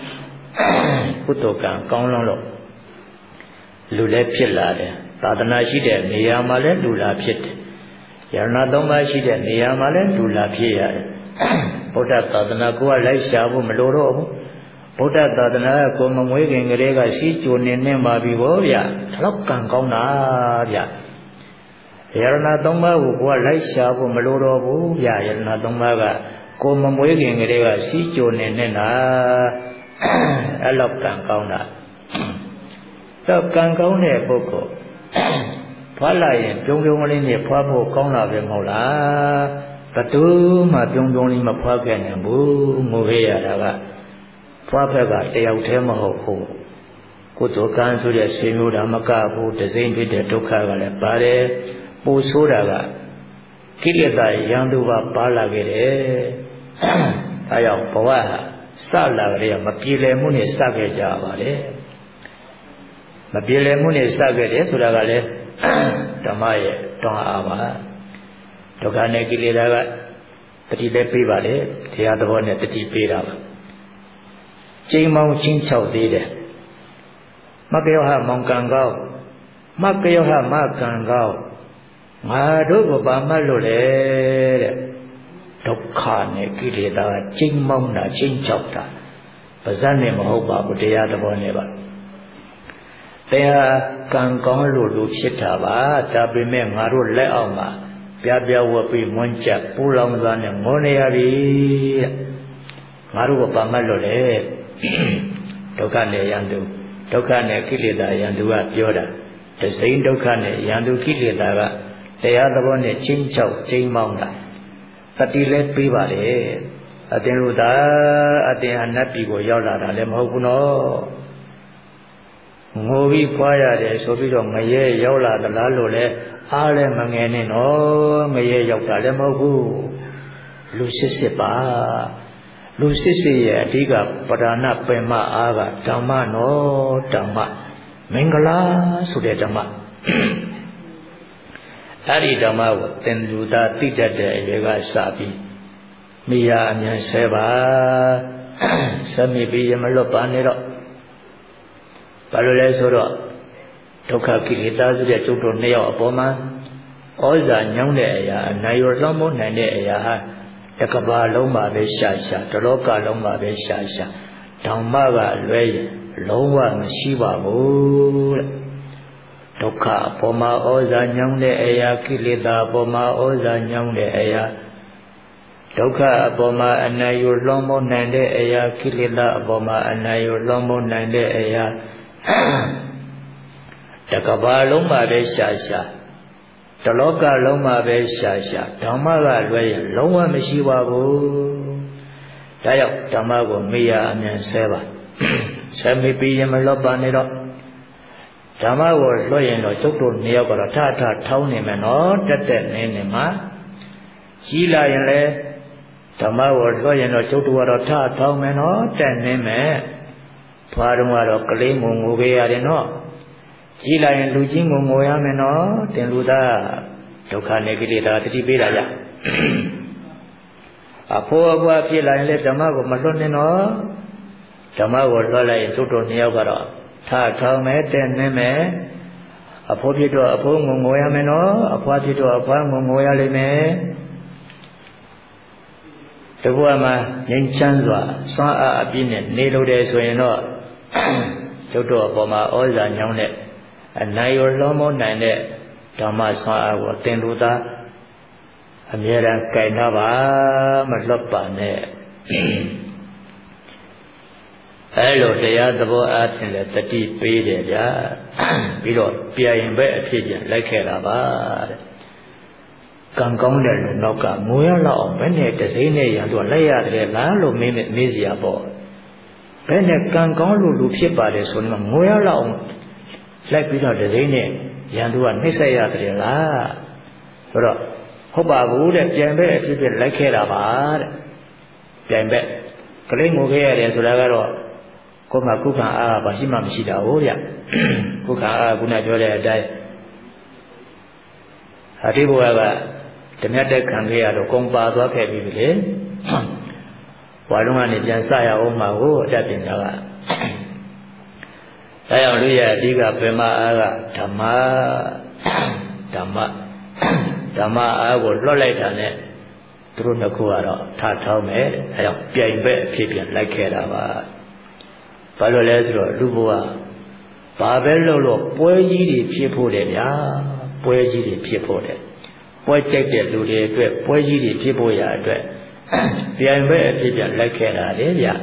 ကောင်းလို့လူလည်းဖြစ်လာတယ်သာသနာရှိတဲ့နေရာမှာလည်းလူလာဖြစ်တယ်ယရဏသုံးပါးရှိတဲ့နေရာမှာလည်းလူလာဖြစ်ရတယ်ဗုဒ္ဓသာသနာကိုလိုက်ရှာဖို့မလိုတော့ဘူးဗုဒ္ဓသာသနာကိုမမွေးခင်ကလေးကစီးကြိုနေပါပြီဗောဗျာဒါတော့ကံကောင်းတာဗျာယရဏသုံးပါးကိုလိုက်ရှာဖို့မလိုတော့ဘူးဗျာယရဏသုံးပါးကကိုမမွေးခင်ကလေးကစီးကြိုနေတာအဲ့လောက်ကံကောင်းတာတော့ကံကောင်းတဲ့ပုဂ္ဂိုလ်ဖွာလာရင်ပြုံးလေးနဲ့ဖွာဖို့ကောင်းတာပဲမဟုတ်လားဘသူမှပြုံးလေးမဖွာခဲ့နိုင်ဘူးငိုခဲ့ရတာကဖွာဖက်ကတယောက်တည်းမဟုတ်ဘူးကုသိုလ်ကံဆိုတဲ့ဆေမျိုးဓမ္မကဘူးတစိမ့်ဖြစ်တဲ့ဒုက္ခကလည်းပါတယ်ပိုဆိုးတာကကိလေသာရန်သူကပါလာခဲ့တယ်ဒါကြောင့်ဘဝဟာစလာကြရမပြေလည်မှုနဲ့စခဲ့ကြပါလေမပြေလည်မှုနဲ့စခဲ့တယ်ဆိုတာကလည်းဓမ္မရဲ့တွန်းအားပါဒုက္ခနဲ့ကိလေသာကတတိပဲပေးပါလေတရားသဘောနဲ့တတိပေးတာပါကျိန်မောင်ချင်းချောက်သေးတယ်မကယောဟမောင်ကံကောင်းမကယောဟမကံကောင်းငါတို့ကိုပါမှတ်လို့လေတဲ့ဒုက္ခနဲ့ကိလေသာကျိန်မောင်တာချင်းချောက်တာပါဇက်နဲ့မဟုတ်ပါဘူးတရားသဘောနဲ့ပါတရားကံကောင်းလို့လူဖြစ်တာပါဒါပေမဲ့ငါတို့လက်အောက်မှာပြပြဝတ်ပြီးမွန်းကြပူလောင်စွာနဲ့ငိုနေရပြီတဲ့ငါတို့ကပါမှတ်လို့လေဒုက္ခနဲ့ယန္တုဒုက္ခနဲ့ကိလေသာယန္တုကပြောတာတစိမ့်ဒုက္ခနဲ့ယန္တုကိလေသာကတရားသဘောနဲ့ချင်းချောက်ချင်းမောင်းတာတတိလည်းပေးပါလေအတင်လို့သာအတင်အနတ်ပြည်ကိုရောက်လာတာလည်းမဟုတ်ဘူးနော်ငိုပြီးဖွာရတယ်ဆိုပြီးတော့ငရဲရောက်လာသလားလို့လဲအားလည်းမငယ်နဲ့နော်ငရဲရောက်တာလည်းမဟုတ်ဘူးလူစစ်ပါလူစစ်ရဲ့အဓိကပဓာနပင်မအားကဓမ္မနော်ဓမ္မမင်္ဂလာဆိုတဲ့ဓမ္မအဲ့ဒီဓမ္မကိုသင်လူသားသိတတ်တဲ့အရွယ်ကစပြီးမိယာအမြန်ဆဲပါဆက်မိပြီးရမလွတ်ပါနဲ့တော့ဘာလို့လဲဆိုတော့ဒုက္ခကိလေသာဆိုတဲ့ကျုပ်တို့နှစ်ယောက်အပေါ်မှာဩဇာညောင်းတဲ့အရာအနိုင်ရလွှမ်းမိုးနိုင်တဲ့အရာဟာတကဘာလုံးပါပဲရှာတလောကလုံးပါပဲရှာဓမ္မကလွဲရင်လုံးဝမရှိပါဘူးတဲ့ဒုက္ခအပေါ်မှာဩဇာညောင်းတဲ့အရာကိလေသာအပေါ်မှာဩဇာညောင်းတဲ့အရာဒုက္ခအပေါ်မှာအနိုင်ရလွှမ်းမိုးနိုင်တဲ့အရာကိလေသာအပေါ်မှာအနိုင်ရလွှမ်းမိုးနိုင်တဲ့အရာတကဘာလုံးပါပဲရှာတလောကလုံးပါပဲရှာဓမ္မကလွဲရင်လုံးဝမရှိပါဘူးဒါကြောင့်ဓမ္မကိုမေ့ရအမြန်ဆဲပါဆဲမိပြီးရင်မလွတ်ပါနဲ့တော့ဓမ္မကိုလွတ်ရင်တော့ကျုပ်တို့နှစ်ယောက်ကတော့ထထောင်းနေမယ်နော်တက်နေမှာကြီးလာရင်လေဓမ္မကိုလွှတ်ရင်တော့ကျုပ်တို့ကတော့ထထောင်းမယ်နော်တက်နေမယ်ဖွာတော့ကတော့ကလေးငုံငိုပေးရတယ်နော်ကြီးလာရင်လူကြီးငုံငိုရမယ်နော်တင်လူသားဒုက္ခနဲ့ကိလေသာတတိပေးတာရအဖိုးအဖွားဖြစ်လာရင်လေဓမ္မကိုမလွတ်နဲ့နော်ဓမ္မကိုလွတ်လိုက်ရင်တို့တို့နှစ်ယောက်ကတော့ထထောင်းမယ်တက်နေမယ်အဖိုးဖြစ်တော့အဖိုးငုံငိုရမယ်နော်အဖွားဖြစ်တော့အဖွားငုံငိုရလိမ့်မယ်တဘွားမှာငြိမ်းချမ်းစွာစွမ်းအားအပြည့်နဲ့နေလို့တယ်ဆိုရင်တော့ကျုပ်တို့အပေါ်မှာဩဇာညောင်းတဲ့အနိုင်ရလွှမ်းမိုးနိုင်တဲ့ဓမ္မစွမ်းအားကိုသင်တို့သာအမြဲတမ်းကြိုင်တော့ပါမလွတ်ပါနဲ့အဲလိုတရားသဘောအားဖြင့်လည်းတတိပေးတယ်ဗျာပြီးတော့ပြရင်ပဲအဖြစ်ချင်းလိုက်ခဲ့တာပါတဲ့ကံကောင်းတဲ့လူနောက်ကငိုရလောက်အောင်ဘယ်နဲ့တစိမ့်နဲ့ရန်တို့လိုက်ရတယ်လားလို့မေးစရာပေါ့ဘယ်နဲ့ကံကောင်းလူဖြစ်ပါတယ်ဆိုတော့ငိုရလောက်အောင်လိုက်ပြီးတော့တစိမ့်နဲ့ရန်တို့ကနှိမ့်ဆက်ရတယ်လားဆိုတော့ဟုတ်ပါဘူးတဲ့ပြန်ပဲအဖြစ်ဖြစ်လိုက်ခဲ့တာပါတဲ့ပြန်ပဲကလေးငိုခဲ့ရတယ်ဆိုတာကတော့ကိုယ်မှာကုခံအားဘာရှိမှမရှိတာဟုတ်ဗျကုခံအားခုနပြောတဲ့အတိုင်းအတိဘဝကဓမြတ်တက်ခံခဲ့ရတော့ကုံပါသွားခဲ့ပြီလေဘွာလုံးကနေပြန်စရအောင်မှာကိုအတတ်ပညာကဒါကြောင့်လူရဲ့အဓိကပင်မအားကဓမ္မအားကိုလွတ်လိုက်တာနဲ့သူတို့နှစ်ခုကတော့ထထောင်းမယ်အဲကြောင့်ပြိုင်ပဲအဖြစ်ပြန်လိုက်ခဲ့တာပါဘာလို့လဲဆိုတော့လူဘဝဘာပဲလုပ်လို့ပွဲကြီးတွေဖြစ်ဖို့တယ်ဗျာပွဲကြီးတွေဖြစ်ဖို့တယ်ပွဲကြိုက်တဲ့လူတွေအတွက်ပွဲကြီးတွေဖြစ်ဖို့ရအတွက်ပြိုင်ပဲအဖြစ်ပြန်လိုက်ခဲ့တာလေဗျ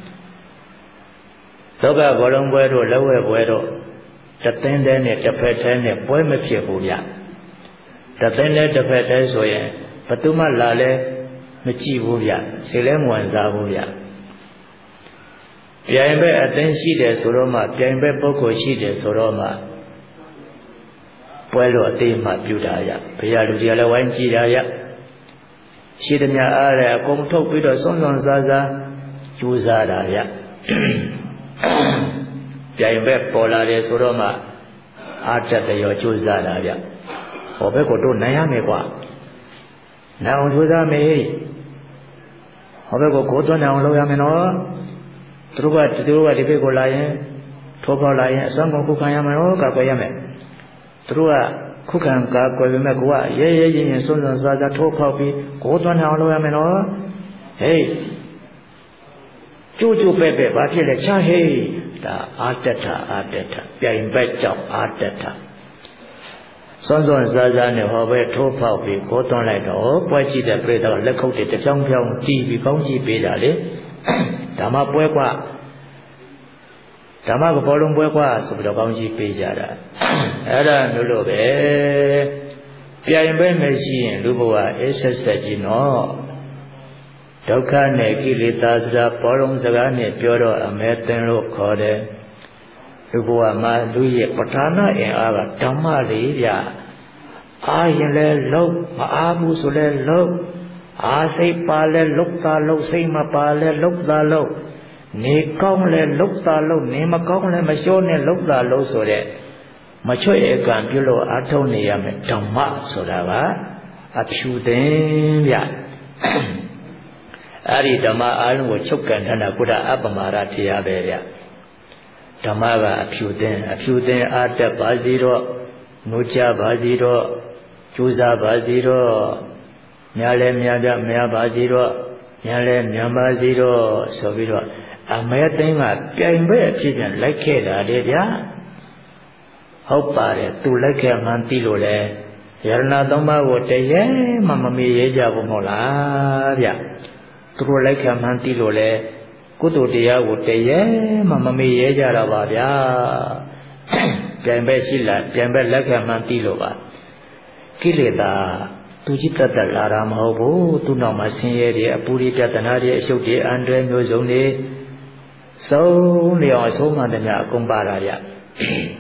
လောကဘောလုံးပွဲတို့လက်ဝဲပွဲတို့တသင်းတဲ့နဲ့တစ်ဖက်တည်းနဲ့ပွဲမဖြစ်ဘူးဗျတသင်းနဲ့တစ်ဖက်တည်းဆိုရင်ဘယ်သူမှလာလဲမကြည့်ဘူးဗျစိတ်လဲမဝင်စားဘူးဗျပြိုင်ပဲအသင်းရှိတယ်ဆိုတော့မှပြိုင်ပဲပုဂ္ဂိုလ်ရှိတယ်ဆိုတော့မှပွဲလို့အသေးမှပြုတာရဘုရားလူကြီးလည်းဝိုင်းကြည့်တာရရှိသမျှအားလည်းအကုန်ထုတ်ပြီးတော့စွန့်စွန့်စားစားကြိုးစားတာရပြိုင်ပဲပေါ်လာတယ်ဆိုတော့မှအားတက်တယ်ရောကြိုးစားတာဗျဟောဘက်ကိုတို့နိုင်ရမယ်ကွာနိုင်အောင်ကြိုးစားမယ်ဟောဘက်ကိုကိုယ်သွန်းနိုင်အောင်လုပ်ရမယ်နော်သူတို့ကဒီဘက်ကိုလာရင်ထိုးပေါက်လာရင်အစွမ်းကုန်ခုခံရမယ်နော်ကာကွယ်ရမယ်သူတို့ကခုခံကာကွယ်ပေမဲ့ကိုကရဲရဲရင်ရင်စွန့်စွန့်စားစားထိုးပေါက်ပြီးကိုယ်သွန်းနိုင်အောင်လုပ်ရမယ်နော်ဟေးကျိုးကျိုးပဲ့ပဲဘာဖြစ်လဲချဟေးဒါအာတ္တပြိုင်ဘက်ကြောင့်အာတ္တစွန့်စွန့်စားစားနဲ့ဟောပဲထိုးပေါက်ပြီးကိုယ်သွန်းလိုက်တော့ပွဲကြည့်တဲ့ပြိတ္တကလက်ခုပ်တွေတစ်ဖြောင်းဖြောင်းကြည့်ပြီးကောင်းကြည့်ပေးတာလေဓမ္မပွဲกว่าဓမ္မကဘောလုံးပွဲกว่าဆိုပြီးတော့ကောင်းကြီးပေးကြတာအဲ့ဒါမျိုးလို့ပဲပြိုင်ပဲမရှိရင်လူဘဝအေးဆက်ဆက်ကြီးနော်ဒုက္ခနဲ့ကိလေသာဆိုတာဘောလုံးစကားနဲ့ပြောတော့အမဲသင်လို့ခေါ်တယ်လူဘဝမှာလူရဲ့ပဋ္ဌာနာအင်အားကဓမ္မလေးဗျအားရင်လဲလုံးမအားဘူးဆိုလဲလုံးအားစိတ်ပါလဲလုတ်တာလုတ်စိတ်မပါလဲလုတ်တာလုတ်နေကောင်းလဲလုတ်တာလုတ်နေမကောင်းလဲမလျှောနဲ့လုတ်တာလုတ်ဆိုတဲ့မချွတ်ဧကံပြုလို့အထုံးနေရမယ်ဓမ္မဆိုတာကအဖြူသိမ်းဗျအဲ့ဒီဓမ္မအားလုံးကိုချုပ်ကန်ထားတာကုဋ္ဌအပ္ပမာရတရားပဲဗျဓမ္မကအဖြူသိမ်းအားတက်ပါစီတော့ငိုကြပါစီတော့ကြိုးစားပါစီတော့များလဲများပြများပါစီတော့များလဲများပါစီတော့ဆိုပြီးတော့အမဲသိန်းကပြိုင်ပဲအဖြစ်ပြန်လိုက်ခဲ့တာလေဗျာဟုတ်ပါတယ်သူလိုက်ခဲ့မှန်းသိလို့လေယရဏသုံးပါးကိုတရေမှမမေ့ရဲကြဘူးမဟုတ်လားဗျသူတို့လိုက်ခဲ့မှန်းသိလို့လေကုသိုလ်တရားကိုတရေမှမမေ့ရဲကြတော့ပါဗျာပြိုင်ပဲရှိလားပြိုင်ပဲလက်ခဲ့မှန်းသိလို့ပါကိလေသာသူကြီးတတ်လာတာမဟုတ်ဘူးသူ့နောက်မှာဆင်းရဲတွေအပူတွေပြဿနာတွေအရှုပ်တွေအန္တရာယ်မျိုးစုံတွေစုံလျော်အဆုံးမှတည်းများအကုန်ပါတာဗျ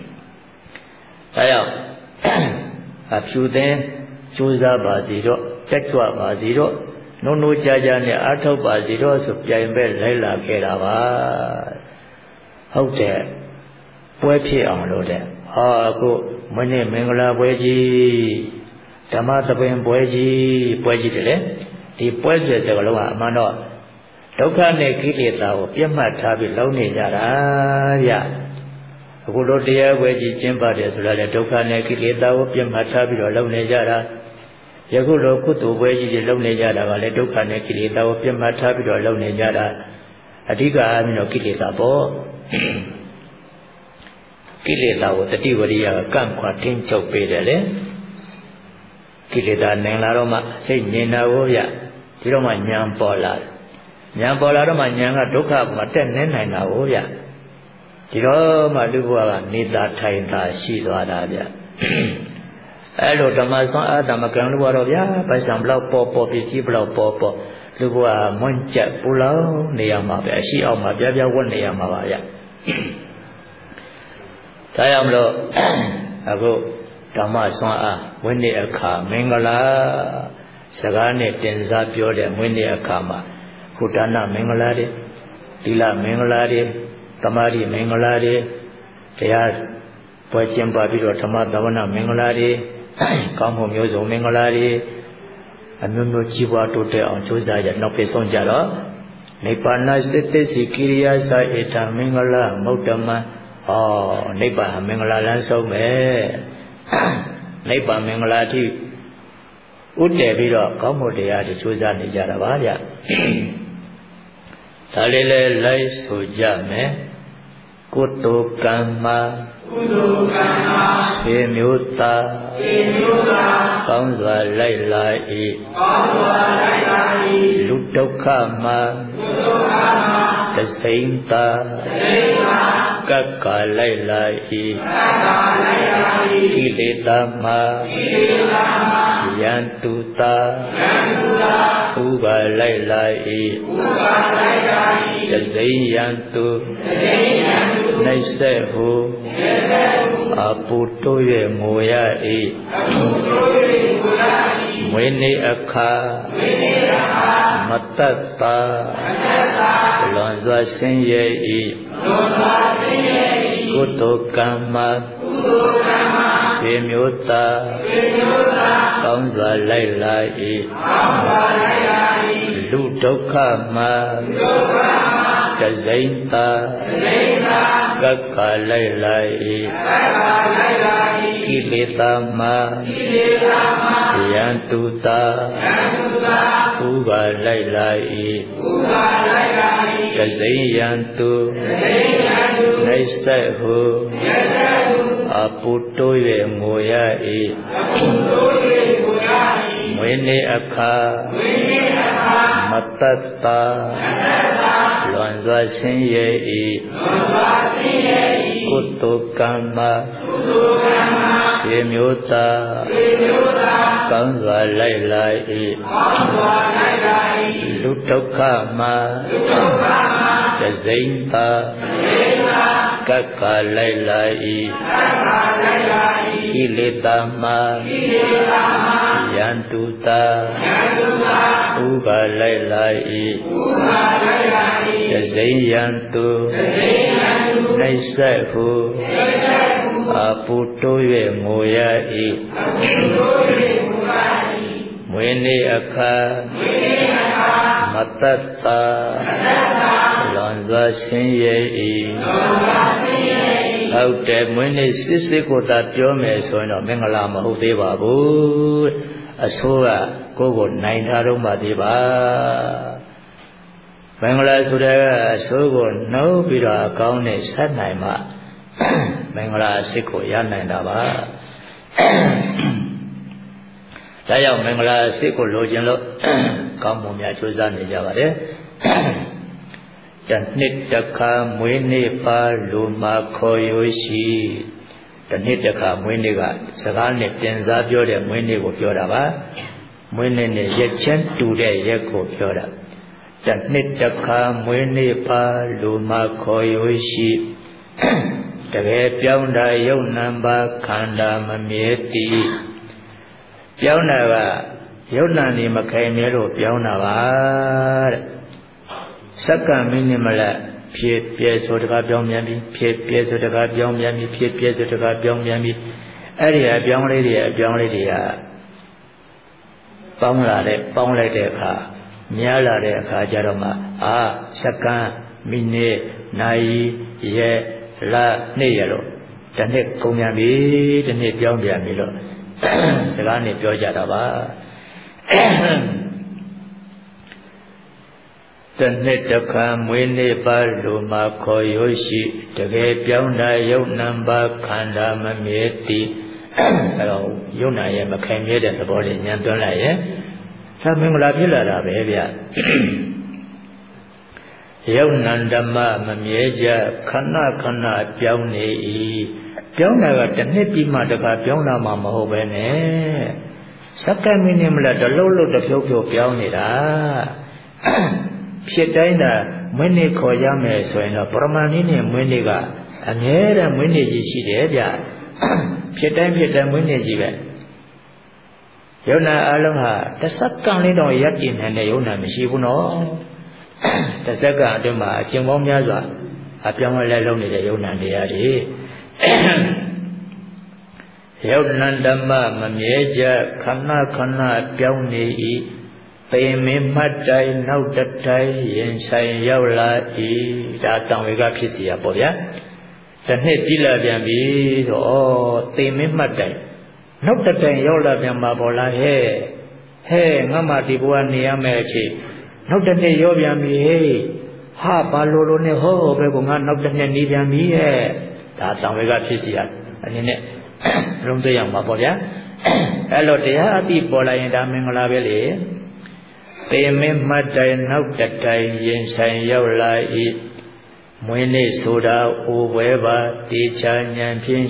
ဒါကြောင့်အဖြူသိမ်းကြိုးစားပါစီတော့တတက်ကြွပါစေတော့နိုးနိုးကြားကြားနဲ့အားထုတ်ပါစေတော့ဆိုပြိုင်ပဲလိုက်လာခဲ့တာပါဟုတ်တယ်ပွဲဖြစ်အောင်လို့တဲ့ဟာအခုမနေ့မင်္ဂလာပွဲကြီးဓမ္မသဘင်ပွဲကြီးတယ်လေဒီပွဲဆိုတဲ့စကားလုံးကအမှန်တော့ဒုက္ခနဲ့ကိလေသာကိုပြတ်မှတ်ထားပြီးလုံးနေကြတာဗျအခုလိုတရားပွဲကြီးကျင်းပတယ်ဆိုတာလေဒုက္ခနဲ့ကိလေသာကိုပြတ်မှတ်ထားပြီးတော့လုံးနေကြတာယခုလိုကုသိုလ်ပွဲကြီးတွေလုံးနေကြတာကလည်းဒုက္ခနဲ့ကိလေသာကိုပြတ်မှတ်ထားပြီးတော့လုံးနေကြတာအဓိကအားဖြင့်တော့ကိလေသာပေါ့ကိလေသာကိုတတိဝရိယကကန့်ခွာတင်းချုပ်ပေးတယ်လေကိလေသာနိုင်လာတော့မှစိတ်ငြိမ်တာကိုဗျဒီတော့မှဉာဏ်ပေါ်လာဉာဏ်ပေါ်လာတော့မှဉာဏ်ကဒုက္ခမှာတက်နေနိုင်တာကိုဗျဒီတော့မှလူဘဝကနေတာထိုင်တာရှိသွားတာဗျအဲ့လိုဓမ္မဆွမ်းအားဓမ္မကံလူဘဝတော့ဗျာပိုက်ဆံဘလောက်ပေါ်ပစ္စည်းဘလောက်ပေါ်လူဘဝမွန့်ကျက်ပူလောင်နေရမှာဗျအရှိအောင်မှာပြပြဝတ်နေရမှာပါဗျဒါကြောင့်မလို့အခုဓမ္မဆွမ်းအားဝိနည်းအခါမင်္ဂလာစကားနဲ့တင်စားပြောတဲ့ဝိနည်းအခါမှာခုဒါနမင်္ဂလာတွေသီလမင်္ဂလာတွေသမာဓိမင်္ဂလာတွေတရားပွဲကျင်းပပြီးတော့ဓမ္မသဝနာမင်္ဂလာတွေကောင်းမှုမျိုးစုံမင်္ဂလာတွေအမျိုးမျိုးကြီးပွားတိုးတက်အောင်ကြိုးစားကြနောက်ပြဆုံးကြတော့နိဗ္ဗာန်စိတ္တစီကိရိယာစာဧတမင်္ဂလာမုဒ္ဓမံနိဗ္ဗာန်မင်္ဂလာလမ်းဆုံးပဲနိဗ္ဗာန်မင်္ဂလာတိဥတည်ပြီးတော့ကောင်းမှုတရားတွေကြိုးစားနေကြတာပါဗျဒါလေးလဲလိုက်ဆိုကြမယ်ကုသိုလ်ကံမှာဆွေမျိုးသားကောင်းစွာလိုက်လာ၏လူဒုက္ခမှာတစိမ့်သာကက္ခလိုက်လာ၏ကိလေသာမှာယန္တုသာဥပါလိုက်လာ၏တစိမ့်ယန္တုနှိမ့်ဆက်ဟုအပုတိုး၍ငိုရ၏မွေးနေ့အခါမတ္တတာလွန်စွာဆင်းရဲ၏ကုသိုလ်ကံမှာဆွေမျိုးသားကောင်းစွာလိုက်လာ၏လူဒုက္ခမှာတစိမ့်သာကက္ခလိုက်လာ၏ကိလေသာမှာယန္တုသာဥပါလိုက်လာ၏တစိမ့်ယန္တုနှိမ့်ဆက်ဟုအပုတိုး၍ငိုရ၏မွေးနေ့အခါမတ္တတာလွန်စွာဆင်းရဲ၏ကုသိုလ်ကံမှာရေမျိုးသားကောင်းစွာလိုက်လာ၏လူဒုက္ခမှာတစိမ့်သာကက္ခလိုက်လာ၏ကိလေသာမှာယန္တုသာဥပါလိုက်လာ၏တစိမ့်ယန္တုနှိမ့်ဆက်ဟုအပုတိုး၍ငိုရ၏မွေးနေ့အခါမတ္တတာလွန်စွာဆင်းရဲ၏ဟုတ်တယ်မွေးနေ့စစ်ကိုသာပြောမယ်ဆိုရင်တော့မင်္ဂလာမဟုတ်သေးပါဘူးအဆိုးကကိုယ်ကိုနိုင်ထားတော့မှသေးပါမင်္ဂလာဆိုတဲ့အဆိုးကိုနှုတ်ပြီးတော့အကောင်းနဲ့ဆက်နိုင်မှမင်္ဂလာစစ်ကိုရနိုင်တာပါဒါကြောင့်မင်္ဂလာစစ်ကိုလိုချင်လို့ကောင်းမှုများကြိုးစားနေကြပါတယ်တနှစ်တစ်ခါမွေးနေ့ပါလူမှာခေါ်ရရှိတနှစ်တစ်ခါမွေးနေ့ကစကားနဲ့တင်စားပြောတဲ့မွေးနေ့ကိုပြောတာပါမွေးနေ့နဲ့ရက်ချင်းတူတဲ့ရက်ကိုပြောတာတနှစ်တစ်ခါမွေးနေ့ပါလူမှာခေါ်ရရှိတကယ်ပြောင်းတာယုံနံပါခန္ဓာမမြဲတည်ပြောင်းတာကယုတ်နံနေမခိုင်မြဲလို့ပြောင်းတာပါတဲ့စက္ကန့်မိနစ်မလက်ဖြစ်ပြဲဆိုတကားပြောင်းပြန်ပြီဖြစ်ပြဲဆိုတကားပြောင်းပြန်ပြီဖြစ်ပြဲဆိုတကားပြောင်းပြန်ပြီအဲ့ဒီအပြောင်းလေးတွေကပေါင်းလာတဲ့ပေါင်းလိုက်တဲ့အခါများလာတဲ့အခါကျတော့မှစက္ကန့်မိနစ်နာရီရက်လနေ့ရလို့တစ်နှစ်ကုန်ပြန်ပြီတစ်နှစ်ပြောင်းပြန်ပြီလို့စကားနဲ့ပြောကြတာပါတနှစ်တစ်ခါမွေးနေ့ပါလူမှာခေါ်ရွရှိတကယ်ပြောင်းတာယုတ်နံပါခန္ဓာမမြဲတည်အဲ့တော့ယုတ်နာရဲ့မခိုင်မြဲတဲ့သဘောလေးညံသွင်းလိုက်ရဲ့သာမင်္ဂလာဖြစ်လာတာပဲဗျယုတ်နံဓမ္မမမြဲကြခဏခဏပြောင်းနေ၏ပြောင်းတာကတစ်နှစ်ပြီးမှတခါပြောင်းလာမှမဟုတ်ပဲနဲ့စက္ကန့်မိနစ်မလားတလုံးတစ်ဖြုတ်ဖြုတ်ပြောင်းနေတာဖြစ်တိုင်းသာမွေးနေ့ခေါ်ရမယ်ဆိုရင်တော့ပရမဏိနဲ့မွေးနေ့ကအမြဲတမ်းမွေးနေ့ကြီးရှိတယ်ဗျဖြစ်တိုင်းမွေးနေ့ကြီးပဲယုံနာအလုံးဟာတစ်စက္ကန့်လေးတော့ရပ်တည်နိုင်တဲ့ယုံနာမရှိဘူးနော်တစ်စက္ကန့်အတွင်းမှာအကျင့်ပေါင်းများစွာအပြောင်းလဲလုံးနေတဲ့ယုံနာတရားတွေယုံနံဓမ္မမမြဲကြခဏခဏပြောင်းနေ၏ပေမင်းမှတ်တိုင်းနောက်တတိုင်းရင်ဆိုင်ရောက်လာ၏ဒါတောင်ဝေကဖြစ်စီရပေါ့ဗျာတစ်နှစ်ပြီးလာပြန်ပြီဆိုသေမင်းမှတ်တိုင်းနောက်တတိုင်းရောက်လာပြန်မှာပေါ်လာဟဲ့ငါမှဒီဘဝနေရမယ်အချိန်နောက်တစ်နှစ်ရောက်ပြန်ပြီဟေးဟာဘာလို့နဲ့ဟောပဲကငါနောက်တစ်နှစ်နေပြန်ပြီရဲ့ဒါတောင်ဝေကဖြစ်စီရအနေနဲ့လုံးသိရမှာပေါ့ဗျာအဲ့လိုတရားအတိပေါ်လာရင်ဒါမင်္ဂလာပဲလေပေမင်းမှတ်တိုင်နောက်တတိုင်ရင်ဆိုင်ရောက်လာ၏မွေးနေ့ဆိုတာအိုပွဲပါတေချာဉာဏ်ဖြင့်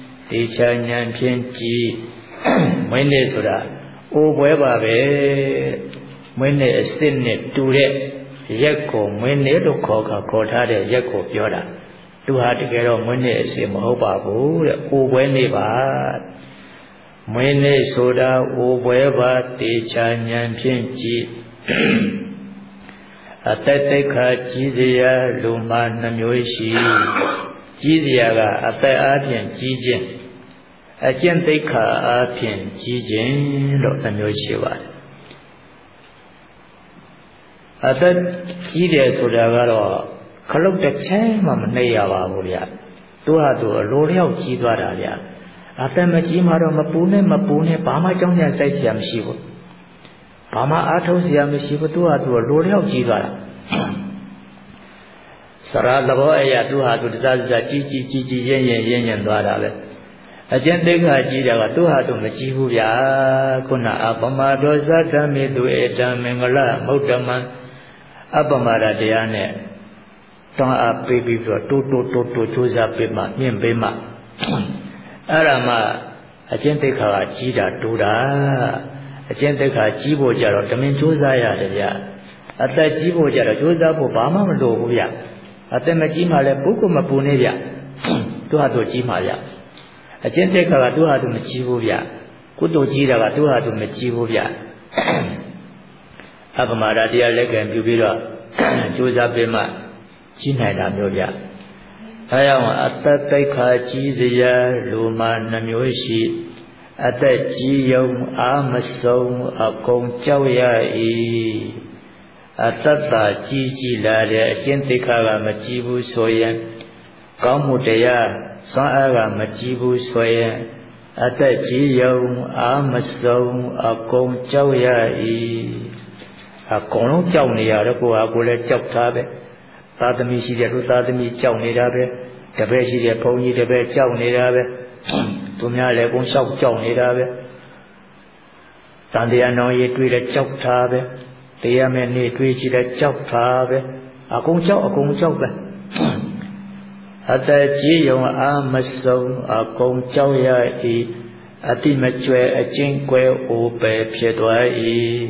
ကြည်မွေးနေ့ဆိုတာအိုပွဲပါပဲမွေးနေ့အစ်စ်နဲ့တူတဲ့ရက်ကိုမွေးနေ့လို့ခေါ်ထားတဲ့ရက်ကိုပြောတာသူဟာတကယ်တော့မွေးနေ့အစ်စ်မဟုတ်ပါဘူးတဲ့အိုပွဲနေ့ပါမွေးနေ့ဆိုတာအိုပွဲပါတေချာဉာဏ်ဖြင့်ကြည်အတ္တတိခါကြီးစရာလူမှနှမျိုးရှိကြီးစရာကအတ္တအားဖြင့်ကြီးခြင်းအကျင့်တိခါအားဖြင့်ကြီးခြင်းလို့နှမျိုးရှိပါတယ်အတ္တကြီးတယ်ဆိုတာကတော့ခလုတ်တစ်ချမ်းမှမနှိပ်ရပါဘူးဗျသူဟာသူအလိုလျောက်ကြီးသွားတာဗျအတ္တမကြီးမှတော့မပူနဲ့ဘာမှကြောင်းကြစိုက်เสียမရှိဘူးဘာမှအားထုတ်เสียမရှိဘူးသူဟာသူလိုလျောက်ကြီးသွားတာစရာသဘောအရာသူဟာသူတသကြီးရင်သွားတာပဲအကျင့်တိခါကြီးတယ်ကသူဟာသူမကြီးဘူးဗျာခုနအပမဒောဇဓမ္မေသူဧတံမင်္ဂလမௌတ္တမံအပမရတရားနဲ့တောင်းအားပေးပြီးတော့တိုးကြိုးစားပေးမှမြင့်ပေးမှအဲ့ဒါမှအကျင့်တိခါကကြီးတာတိုးတာအကျင့်တိခါကြီးဖို့ကြတော့တမင်ကြိုးစားရတယ်ဗျအသက်ကြီးဖို့ကြတော့ကြိုးစားဖို့ဘာမှမလိုဘူးဗျအသက်မကြီးမှလည်းပုဂ္ဂိုလ်မပူနေဗျသူဟာသူကြီးမှဗျအကျင့်တိခါကသူဟာသူမကြီးဘူးဗျကုသိုလ်ကြီးတာကသူဟာသူမကြီးဘူးဗျအပမရတရားလက်ကံပြုပြီးတော့ကြိုးစားပေးမှကြီးနိုင်တာမျိုးဗျဒါကြောင့်အတ္တတိခါကြီးစရာလူမှနှမျိုးရှိအသက်ကြီးယုံအာမဆုံးအကုန်ကြောက်ရ၏အတ္တသာကြီးလာတဲ့အကျင့်တိခါကမကြီးဘူးဆိုရင်ကောင်းမှုတရားစွမ်းအားကမကြီးဘူးဆိုရင်အသက်ကြီးယုံအာမဆုံးအကုန်ကြောက်ရ၏အကုန်လုံးကြောက်နေရတော့ကိုယ်လည်းကြောက်တာပဲသာသမီရှိတဲ့သူသာသမီကြောက်နေတာပဲတပည့်ရှိတဲ့ဘုန်းကြီးတပည့်ကြောက်နေတာပဲသူများလည်းကုန်လျှောက်ကြောက်နေတာပဲတန်တရားနောင်ရည်တွေ့လည်းကြောက်တာပဲတရားမဲ့နေတွေ့ရှိလည်းကြောက်တာပဲအကုန်ကြောက်ပဲအတ္တကြီးယုံအာမဆုံးအကုန်ကြောက်ရ၏အတိမကျွဲအချင်းကွဲအိုပယ်ဖြစ်သွား၏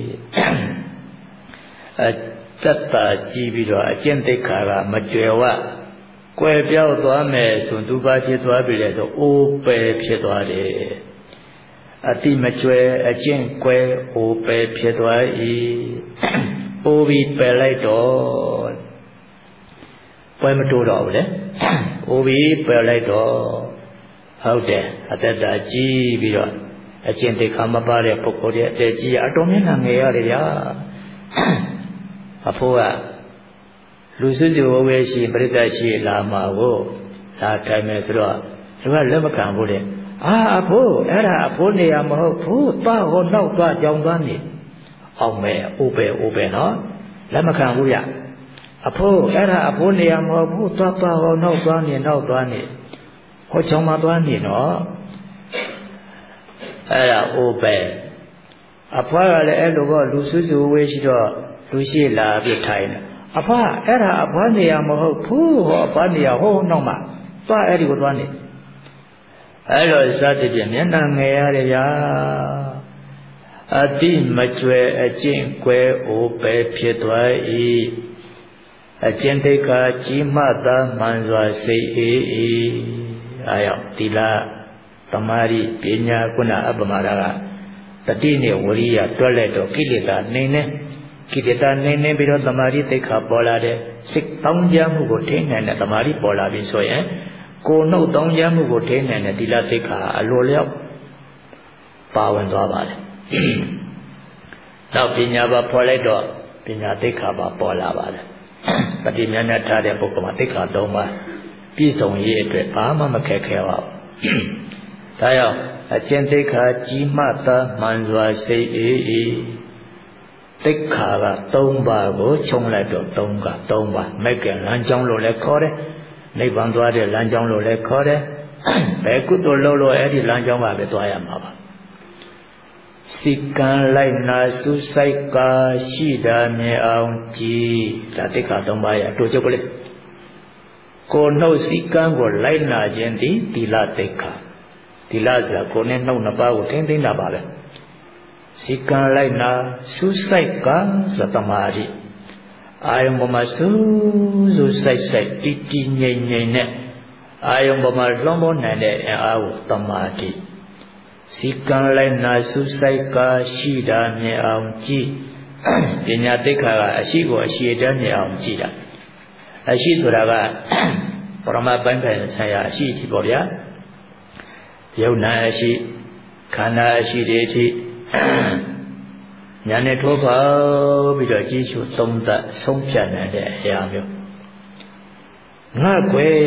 အတ္တကြီးပြီးတော့အကျင့်တိခါကမကျွဲဝကွယ်ပြောက်သွားမယ်ဆိုသူပါဖြစ်သွားပြီလေဆိုအိုးပယ်ဖြစ်သွားတယ်အတိမကျွဲအကျင့်ကွဲအိုပယ်ဖြစ်သွား၏အိုပြီးပယ်လိုက်တော့ပွဲမတိုးတော့ဘူးလေအိုပြီးပယ်လိုက်တော့ဟုတ်တယ်အသက်တာကြီးပြီးတော့အကျင့်သိက္ခာမပါတဲ့ပုဂ္ဂိုလ်ရဲ့အသက်ကြီးအတော်မျက်နှာငယ်ရတယ်ဗျာအဖိုးကလူစုစုဝေးရှိပြိတ္တရှိလာမှာကိုလာထိုင်မယ်ဆိုတော့သူကလက်မခံဘူးလေအဖိုးအဲ့ဒါအဖိုးနေရမဟုတ်ဘူးသွားဟောနောက်သွားကြောင်သွားနေအောင်မယ်အိုးပဲနော်လက်မခံဘူးဗျအဖိုးအဲ့ဒါအဖိုးနေရမဟုတ်ဘူးသွားဟောနောက်သွားနေဟောကြောင်မသွားနေနော်အဲ့ဒါအိုးပဲအဖွားကလည်းအဲ့လိုကလူစုစုဝေးရှိတော့လူရှိလာပြီးထိုင်တယ်အဖွားအဲ့ဒါအဖွားနေရမဟုတ်ဘူးဟောအဖွားနေရဟောနောက်မှသွားအဲ့ဒီကိုသွားနေအဲ့လိုစသဖြင့်မျက်နှာငယ်ရတယ်ဗျာအတိမကျွဲအကျင့်ကွဲအိုပဲဖြစ်သွား၏အကျင့်သိက္ခာကြီးမှသာမှန်စွာစိတ်အေးအာယောသီလသမာဓိပညာကုဏအပ္ပမဒါကတတိနဲ့ဝရိယတွက်လိုက်တော့ကိလေသာနှိမ့်နေပြီးတော့သမာဓိသိက္ခာပေါ်လာတဲ့စိတ်တောင်းကြမှုကိုထိန်းနိုင်တဲ့သမာဓိပေါ်လာပြီဆိုရင်ကိုယ်နှုတ်တောင်းကြမှုကိုထိန်းနိုင်တဲ့သီလသိက္ခာအလိုလျောက်ပါဝင်သွားပါတယ်နောက်ပညာပါပေါ်လိုက်တော့ပညာသိက္ခာပါပေါ်လာပါတယ်တတိမြတ်နဲ့ထားတဲ့ပုဂ္ဂိုလ်မှာသိက္ခာ၃ပါးပြည့်စုံရေးအတွက်ဘာမှမခက်ခဲပါဘူးဒါကြောင့်အကျင့်သိက္ခာကြီးမှသာမှန်စွာစိတ်အေးသိက္ခာက3ပါးကိုခြုံလိုက်တော့3ပါးမက်ကလမ်းကြောင်းလို့လည်းခေါ်တယ်နိဗ္ဗာန်သွားတဲ့လမ်းကြောင်းလို့လည်းခေါ်တယ်ဘယ်ကုသိုလ်လုပ်လို့အဲ့ဒီလမ်းကြောင်းပါပဲသွားရမှာပါစိကံလိုက်နာစုဆိုင်ကာရှိတာမြင်အောင်ကြည်ဒါသိက္ခာ3ပါးရဲ့အတူချုပ်ကလေးကိုနှုတ်စိကံကိုလိုက်နာခြင်းသည်သီလသိက္ခာသီလဆိုတာကိုယ်နဲ့နှုတ်နှစ်ပါးကိုထိန်းသိမ်းတာပါပဲစိကံလိုက်နာစုဆိုင်ကာဆိုသမာဓိအာယုံပေါ်မှာစူးစိုက်တည်ငြိမ်နဲ့အာယုံပေါ်မှာလွှမ်းမိုးနိုင်တဲ့အအားကိုသမာဓိစိကံလိုက်နာစုစိုက်ကာရှိတာမြင်အောင်ကြည့်ပညာသိက္ခာကအရှိကိုအရှိတည်းမြင်အောင်ကြည့်တာအရှိဆိုတာကပရမပိုင်းပိုင်းဆိုင်ရာအရှိကြီးပေါ့ဗျာယုံနာအရှိခန္ဓာအရှိတွေအထိညာနဲ့ထိုးပေါက်ပြီးတော့ကြည့်ရှုသုံးသပ်ဆုံးဖြတ်နိုင်တဲ့အရာမျိုးငါကွယ်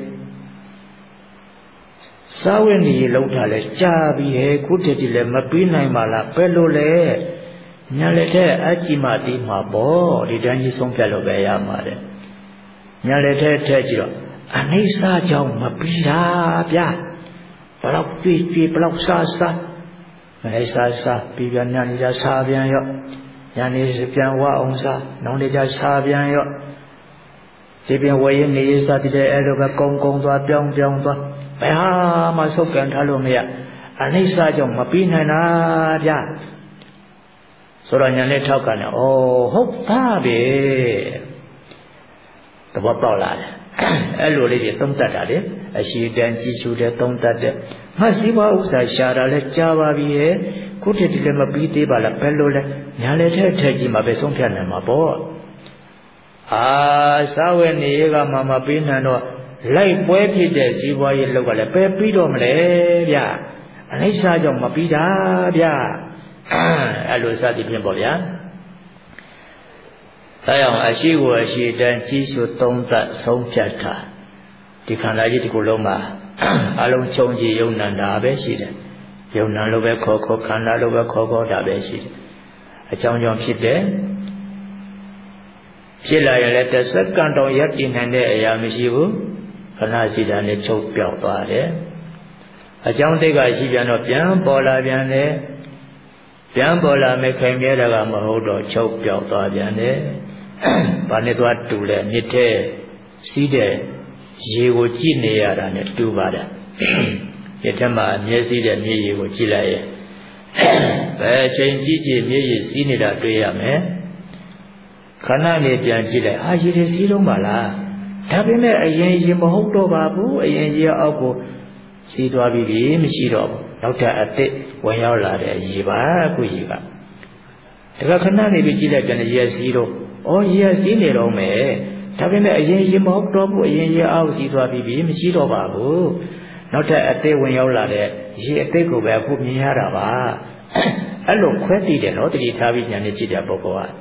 စာဝိနည်းလောက်တာလဲကြာပြီဟဲ့ခုတည်းတည်းလည်းမပြီးနိုင်ပါလားပဲလို့လဲညာလက်ထက်အကြည့်မှသိမှာပေါ့ဒီတန်းကြီးဆုံးဖြတ်လို့ပဲရမှာတဲ့ညာလက်ထက်ထက်ကြည့်တော့အနိစ္စကြောင့်မပြီးတာဗျာဘလောက်ကြွေဘလောက်စားမဟိစားပြီးပြန်ညာနေကြစားပြန်ရော့ညာနေပြန်ဝအောင်စားနောင်နေကြစားပြန်ရော့ဒီပြန်ဝယ်ရနေစားတဲ့အဲ့လိုပဲကုန်းသွားပြောင်းသွားဘယ်ဟာမှဆုတ်ကန်ထားလို့မရအနိစ္စကြောင့်မပြီးနိုင်တာဗျာဆိုတော့ညာနဲ့ထောက်ကန်တယ်ဩဟုတ်သားပဲသဘောပေါက်လာတယ်အဲ့လိုလေးတွေသုံးတတ်တာလေအရှိတန်ကြည့်ရှုတယ်သုံးတတ်တယ်ငါစီးပွားဥစ္စာရှာတာလဲကြားပါပြီရဲ့ခုတည်းတည်းမပြီးသေးပါလားဘယ်လိုလဲညာလည်းထဲကြီးမှာပဲဆုံးဖြတ်နိုင်မှာပေါ့စာဝတ်နေကမှမပြီးနိုင်တော့လိုက်ပွဲဖြစ်တဲ့စီးပွားရေးလောက်ကလည်းပဲပြီးတော့မလဲဗျအနိစ္စကြောင့်မပြီးတာဗျအဲ့လိုစသည်ဖြင့်ပေါ့ဗျာဒါကြောင့်အရှိကိုအရှိတန်ကြီးရှုသုံးသပ်ဆုံးဖြတ်တာဒီခန္ဓာကြီးဒီကိုယ်လုံးမှာအလုံးချုံကြည်ယုံနံတာပဲရှိတယ်ယုံနံလိုပဲခေါ်ခန္ဓာလိုပဲခေါ်တာပဲရှိတယ်အကြောင်းကြောင့်ဖြစ်တယ်ဖြစ်လာရင်လည်းတစ်စက္ကန့်တောင်ရပ်တည်နိုင်တဲ့အရာမရှိဘူးခဏစီတာနဲ့ချုပ်ပြောက်သွားတယ်အကြောင်းတိတ်ကရှိပြန်တော့ပြန်ပေါ်လာပြန်တယ်ပြန်ပေါ်လာမယ်ခိုင်မြဲတာကမဟုတ်တော့ချုပ်ပြောက်သွားပြန်တယ်ဘာနဲ့သွားတူလဲမြစ်ထဲစီးတဲ့ရေကိုကြည့်နေရတာနဲ့တူပါတယ်မြစ်ထဲမှာမျက်စိတဲ့မြစ်ရေကိုကြည့်လိုက်ရင်ဘယ်ချိန်ကြည့်မြစ်ရေစီးနေတာတွေ့ရမယ်ခဏနေပြန်ကြည့်လိုက်ရေတွေစီးလုံးပါလားဒါပေမဲ့အရင်ရေမဟုတ်တော့ပါဘူးအရင်ရေအောက်ကိုစီးသွားပြီမရှိတော့ဘူးနောက်ထပ်အစ်ဝင်ရောက်လာတဲ့ရေပါခုရေကတခါခဏနေပြီးကြည့်လိုက်ပြန်ရေစီးတော့ရေစီးနေတော့မယ်ဒါပေမဲ့အရင်ရေမဟုတ်တော့ဘူးအရင်ရေအောက်စီးသွားပြီးမရှိတော့ပါဘူးနောက်ထပ်အစ်ဝင်ရောက်လာတဲ့ရေအစ်ကိုပဲအခုမြင်ရတာပါအဲ့လိုခွဲသိတယ်နော်တတိထားပြီးဉာဏ်နဲ့ကြည့်တဲ့ပုဂ္ဂိုလ်က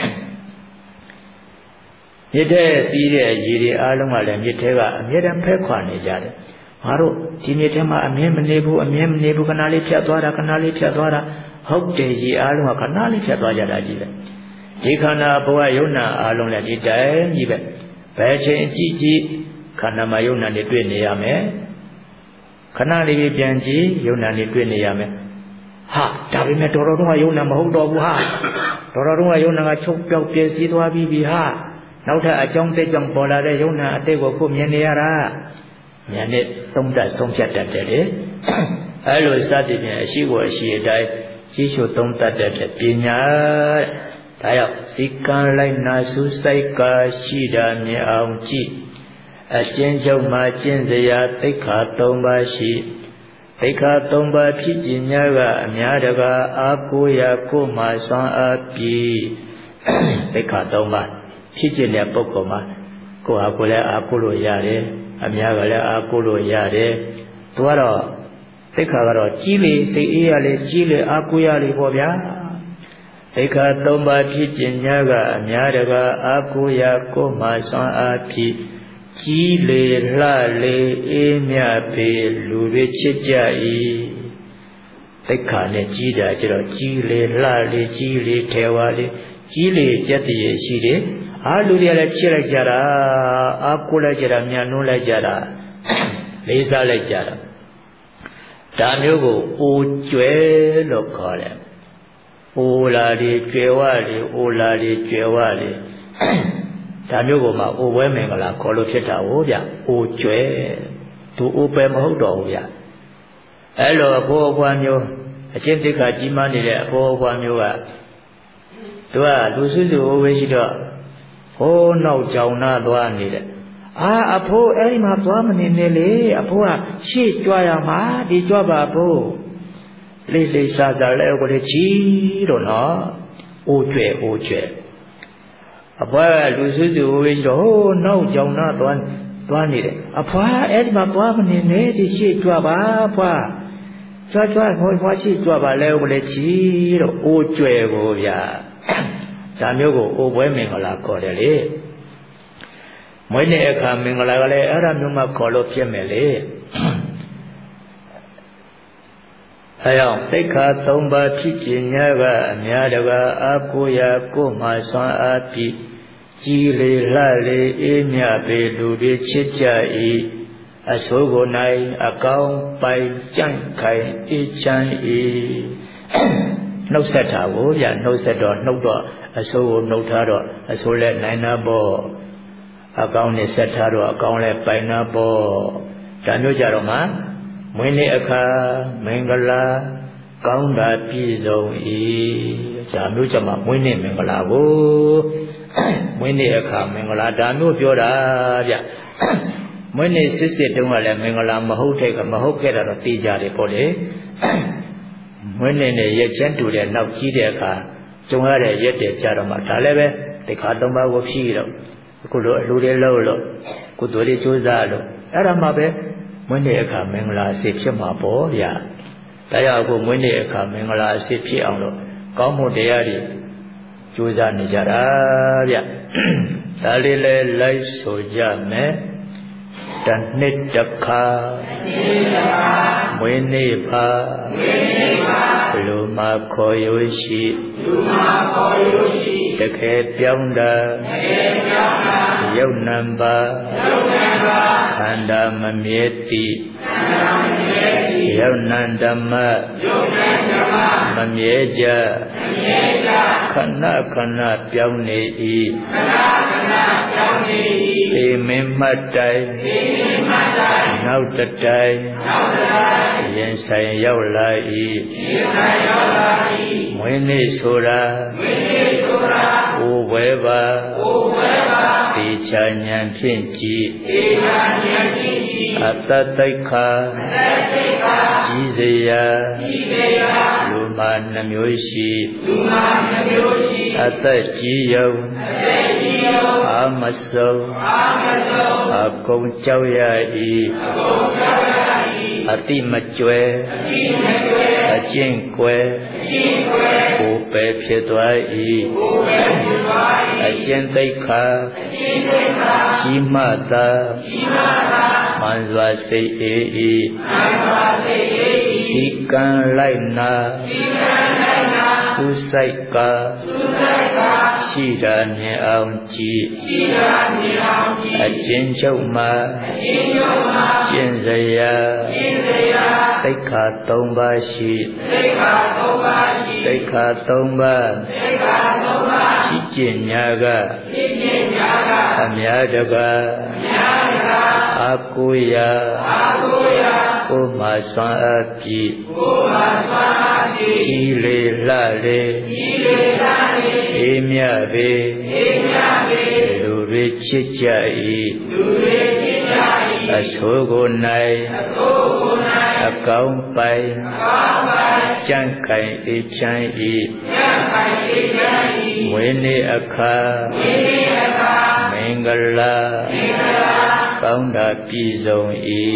မြစ်ထဲစီးတဲ့ရေတွေအားလုံးကလည်းမြစ်ထဲကအမြဲတမ်းဖဲခွာနေကြတယ်ငါတို့ဒီမြစ်ထဲမှာအမြဲမနေဘူးခဏလေးဖြတ်သွားတာဟုတ်တယ်ရေအားလုံးကခဏလေးဖြတ်သွားကြတာကြီးပဲဒီခန္ဓာဘဝယုံနာအားလုံးလည်းဒီတိုင်းကြီးပဲဘယ်ချိန်ကြည့်ခန္ဓာမှာယုံနာနေတွေ့နေရမယ်ခဏလေးပြန်ကြည့်ယုံနာနေတွေ့နေရမယ်ဟာဒါပေမဲ့တော်တော်ကယုံနာမဟုတ်တော့ဘူးဟာတော်တော်ကယုံနာကချုပ်ပြောက်ပြည့်စည်သွားပြီဟာနောက်ထပ်အကြောင်းတက်ကြောင့်ပေါ်လာတဲ့ယုံနာအတိတ်ကိုခုမြင်နေရတာဉာဏ်နဲ့သုံးသပ်ဆုံးဖြတ်တတ်တယ်လေအဲလိုစသည်ဖြင့်အရှိကိုအရှိအတိုင်းရှိရှုသုံးသပ်တတ်တဲ့ပညာဒါကြောင့်စီကံလိုက်နာစုစိုက်ကရှိတာမြင်အောင်ကြည့်အကျဉ်းချုပ်မှာကျင့်စရာသိက္ခာ၃ပါးရှိသိက္ခာ၃ပါးဖြစ်ခြင်းများကအများတကာအားကိုးရာကိုမှဆွမ်းအားပြီးသိက္ခာ၃ပါးဖြစ်ခြင်းတဲ့ပုဂ္ဂိုလ်မှာကိုယ်ဟာကိုယ်လည်းအားကိုးလို့ရတယ်အများကလည်းအားကိုးလို့ရတယ်သူကတော့သိက္ခာကတော့ကြီးလေစိတ်အေးရလေကြီးလေအားကိုးရလေပေါ့ဗျာသိက္ခာ၃ပါးဖြစ်ခြင်းများကအများတကာအားကိုးရာကိုမှဆွမ်းအားပြီးကြီးလေလှလေအေးမြပေလူတွေချစ်ကြ၏သိက္ခာနဲ့ကြီးတာကျတော့ကြီးလေလှလေကြီးလေထေဝါလေကြီးလေကြက်တည်းရှိတယ်လူတွေလည်းချစ်လိုက်ကြတာအားကိုးလိုက်ကြတာမြန်နှုံးလိုက်ကြတာလေးစားလိုက်ကြတာဒါမျိုးကိုအိုကျွဲလို့ခေါ်တယ်အိုလာတွေကျွဲဝတွေအိုလာတွေကျွဲဝတွေဒါမျိုးကိုမှအိုဝဲမင်္ဂလာခေါ်လို့ဖြစ်တာဟုတ်ဗျအိုကျွဲသူအိုပဲမဟုတ်တော့ဘူးဗျအဲ့လိုအဖိုးအဖွားမျိုးအချင်းတိက္ခာကြီးမားနေတဲ့အဖိုးအဖွားမျိုးကသူကလူစုစုအိုဝဲရှိတော့ဟိုးနောက်ကြောင်နာသွားနေတယ်အဖိုးအဲ့ဒီမှာသွားမနေနဲ့လေအဖိုးကရှေ့ကြွရမှာဒီကြွပါဖို့လေးလေးစားစားလဲကိုလေချီတော့နော်အိုးကျွဲအဖွားလူစုစုဝေးတော့ဟိုးနောက်ကြောင်နာသွားနေတယ်အဖွားအဲ့ဒီမှာသွားမနေနဲ့ဒီရှေ့ကြွပါဖွားကြွဟိုဖွားရှေ့ကြွပါလဲကိုလေချီတော့အိုးကျွဲကိုဗျာဒါမျိုးကိုအိုပွဲမင်္ဂလာခေါ်တယ်လေမွေးနေ့အခါမင်္ဂလာကလည်းအဲ့ဒါမျိုးမှခေါ်လို့ဖြစ်မယ်လေအဲကြောင့်သိက္ခာ၃ပါးဖြစ်ခြင်းများကအများတကာအားကိုးရာကိုမှဆွမ်းအားပြီးကြီးလေလှလေအေးမြပေလူတွေချစ်ကြ၏အဆိုးကို၌အကောင်းပိုင်ကြန့်ခိုင်အေးချမ်း၏နှုတ်ဆက်တာကိုဗျနှုတ်ဆက်တော့နှုတ်တော့အဆိုးကိုနှုတ်ထားတော့အဆိုးလည်းနိုင်နာပေါ့အကောင်းနဲ့ဆက်ထားတော့အကောင်းလည်းပိုင်နာပေါ့ဒါမျိုးကြတော့မှမွေးနေ့အခါမင်္ဂလာကောင်းတာပြည့်စုံ၏ဒါမျိုးကြမှာမွေးနေ့မင်္ဂလာကိုမွေးနေ့အခါမင်္ဂလာဒါမျိုးပြောတာဗျမွေးနေ့စစ်တုန်းကလည်းမင်္ဂလာမဟုတ်ခဲ့တာတော့သိကြတယ်ပေါ့လေမွေးနေ့နဲ့ရက်ချင်းတူတဲ့နောက်ကြီးတဲ့အခါကျုံရတဲ့ရက်တဲ့ကြတော့မှဒါလည်းပဲသိက္ခာ၃ပါးကိုဖြည့်တော့အခုလိုအလှူတွေလုပ်လို့ကုသိုလ်တွေကြိုးစားလို့အဲ့ဒါမှပဲမွေးနေ့အခါမင်္ဂလာအစစ်ဖြစ်မှာပေါ့ဗျာဒါကြောင့်အခုမွေးနေ့အခါမင်္ဂလာအစစ်ဖြစ်အောင်လို့ကောင်းမှုတရားတွေကြိုးစားနေကြတာဗျဒါလေးလဲလိုက်ဆိုကြမယ်တနှစ်တစ်ခါမွေးနေ့ပါလူမှာခေါ်ရွရှိတကယ်ပြောင်းတာယုတ်နံပါခန္ဓာမမြဲတိယုတ်နံဓမ္မမမြဲကြခဏခဏပြောင်းနေ၏ပေမင်းမှတ်တိုင်နောက်တတိုင်ရင်ဆိုင်ရောက်လာ၏မွေးနေ့ဆိုတာအိုဝဲပါတေချာဉာဏ်ဖြင့်ကြည်အတ္တတိခာကြီးစရာလူမာနှမျိုးရှိအတ္တကြီးယုံအာမဆုံးအကုန်ကြောက်ရ၏အတိမကျွဲအကျင့်ကွယ်ကိုယ်ပဲဖြစ်သွား၏အကျင့်သိက္ခာကြီးမှသာမှန်စွာစိတ်အေး၏စီကံလိုက်နာသူစိုက်ကရှိတာမြင်အောင်ကြည်အကျဉ်းချုပ်မှာကျင့်စရာသိက္ခာ3ပါးရှိသိက္ခာ3ပါးရှိကျင့်ညာကအများတကာအာကိုရာကိုမှဆွမ်းအပ်ပြီးကြီးလေလှလေအေးမြပေလူတွေချစ်ကြ၏အဆိုးကို၌အကောင်းပိုင်ကြံ့ခိုင်အေးချမ်း၏ဝိနည်းအခါမင်္ဂလာကောင်းတာပြည့်စုံ၏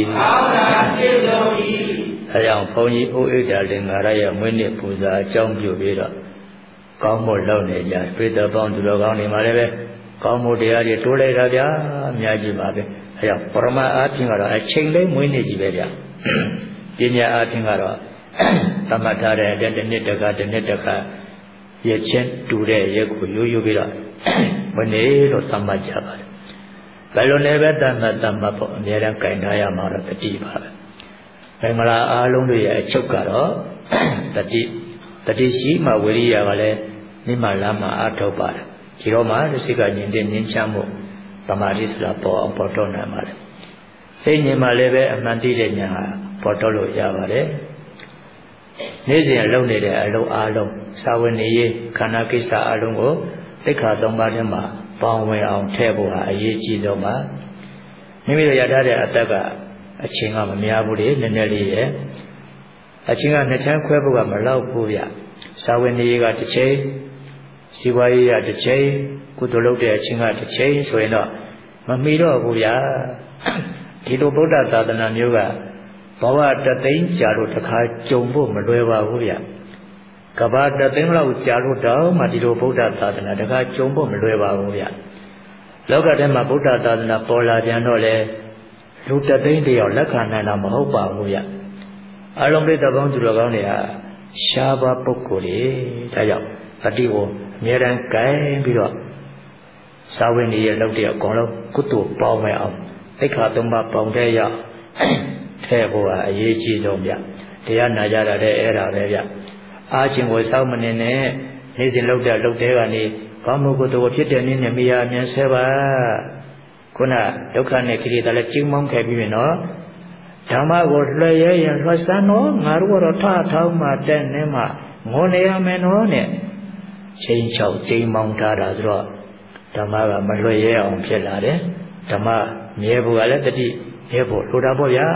အဲကြောင့်ဘုန်းကြီးဥဣဒာလင်္ကာရရဲ့မွေးနေ့ပူဇာအကြောင်းပြုပြီးတော့ကောင်းဖို့လုပ်နေကြပြိတ္တပေါင်းသူတော်ကောင်းတွေမှာလည်းပဲကောင်းမှုတရားတွေတိုးလိုက်တာဗျာအများကြီးပါပဲအဲကြောင့်ပရမအားဖြင့်ကတော့အချိန်လေးမွေးနေ့ကြီးပဲဗျာပညာအားဖြင့်ကတော့သမတ်ထားတဲ့တစ်နှစ်တခါရချင်းတူတဲ့ရက်ကိုရိုးရိုးပြီးတော့မနေ့လို့သတ်မှတ်ကြပါတယ်ဘယ်လိုလဲပဲသတ်မှတ်ဖို့အများအားကင်ထားရမှာတော့တတိပါပဲမင်္ဂလာအားလုံးတွေရဲ့အချုပ်ကတော့တတိရှိမှဝိရိယကလည်းနိမလာမှအထောက်ပါတယ်ဒီတော့မှစိတ်ကညင်တဲ့ညင်ချမ်းမှုသမာဓိဆိုတာပေါ်အောင်ပေါ်တော့နိုင်ပါတယ်စိတ်ညင်မှလည်းပဲအမှန်တည်တဲ့ဉာဏ်ဟာပေါ်တော့လို့ရပါတယ်နေ့စဉ်အလုပ်နေတဲ့အလုပ်အားလုံးစာဝင်နေရေးခန္ဓာကိစ္စအားလုံးကိုသိက္ခာ3ပါးထဲမှာပေါင်းဝင်အောင်ထည့်ဖို့ဟာအရေးကြီးဆုံးပါမိမိတို့ရထားတဲ့အသက်ကအချိန်ကမများဘူးလေနည်းနည်းလေးရဲ့အချိန်ကနှစ်ချမ်းခွဲဖို့ကမလောက်ဘူးဗျစာဝင်နေရေးကတစ်ချိန်စီပွားရေးကတစ်ချိန်ကုသိုလ်လုပ်တဲ့အချိန်ကတစ်ချိန်ဆိုရင်တော့မမီတော့ဘူးဗျာဒီလိုဗုဒ္ဓသာသနာမျိုးကဘဝတသိန်းကြာလို့တစ်ခါကြုံဖို့မလွယ်ပါဘူးဗျကဘာတသိန်းလောက်ကြာလို့တော့မှဒီလိုဗုဒ္ဓသာသနာတစ်ခါကြုံဖို့မလွယ်ပါဘူးဗျလောကထဲမှာဗုဒ္ဓသာသနာပေါ်လာပြန်တော့လေလူတသိန်းတယောက်လက်ခံနိုင်တာမဟုတ်ပါဘူးဗျအလုံးပြည့်တဲ့ကောင်းသူတော်ကောင်းတွေဟာရှားပါပုဂ္ဂိုလ်တွေဒါကြောင့်အတိကိုအမြဲတမ်းကြိုင်ပြီးတော့စာဝင်တွေရဲ့လုပ်တဲ့အကုန်လုံးကုသိုလ်ပေါင်းမဲ့အောင်သိက္ခာ3ပါးပေါင်းတဲ့ရောက်ထဲဖို့ဟာအရေးကြီးဆုံးဗျတရားနာကြတာတဲ့အဲ့ဒါပဲဗျအားချင်းကိုစောင့်မနေနဲ့နေ့စဉ်လုပ်တဲ့ကနေကောင်းမှုကုသိုလ်ဖြစ်တဲ့နည်းနဲ့မိယာအမြန်ဆဲပါခုနဒုက္ခနဲ့ကိလေသာလည်းကျင်းမောင်းခဲ့ပြီးပြီနော်ဓမ္မကိုလွှဲရဲရင်လွှတ်စမ်းတော့ငါတို့ကတော့ထောက်မှတဲ့နေမှငိုနေရမယ်နော်နဲ့ချိန်ချောက်ကျင်းမောင်းထားတာဆိုတော့ဓမ္မကမလွှဲရဲအောင်ဖြစ်လာတယ်ဓမ္မမြဲဖို့ကလည်းတတိမြဲဖို့လိုတာပေါ့ဗျာ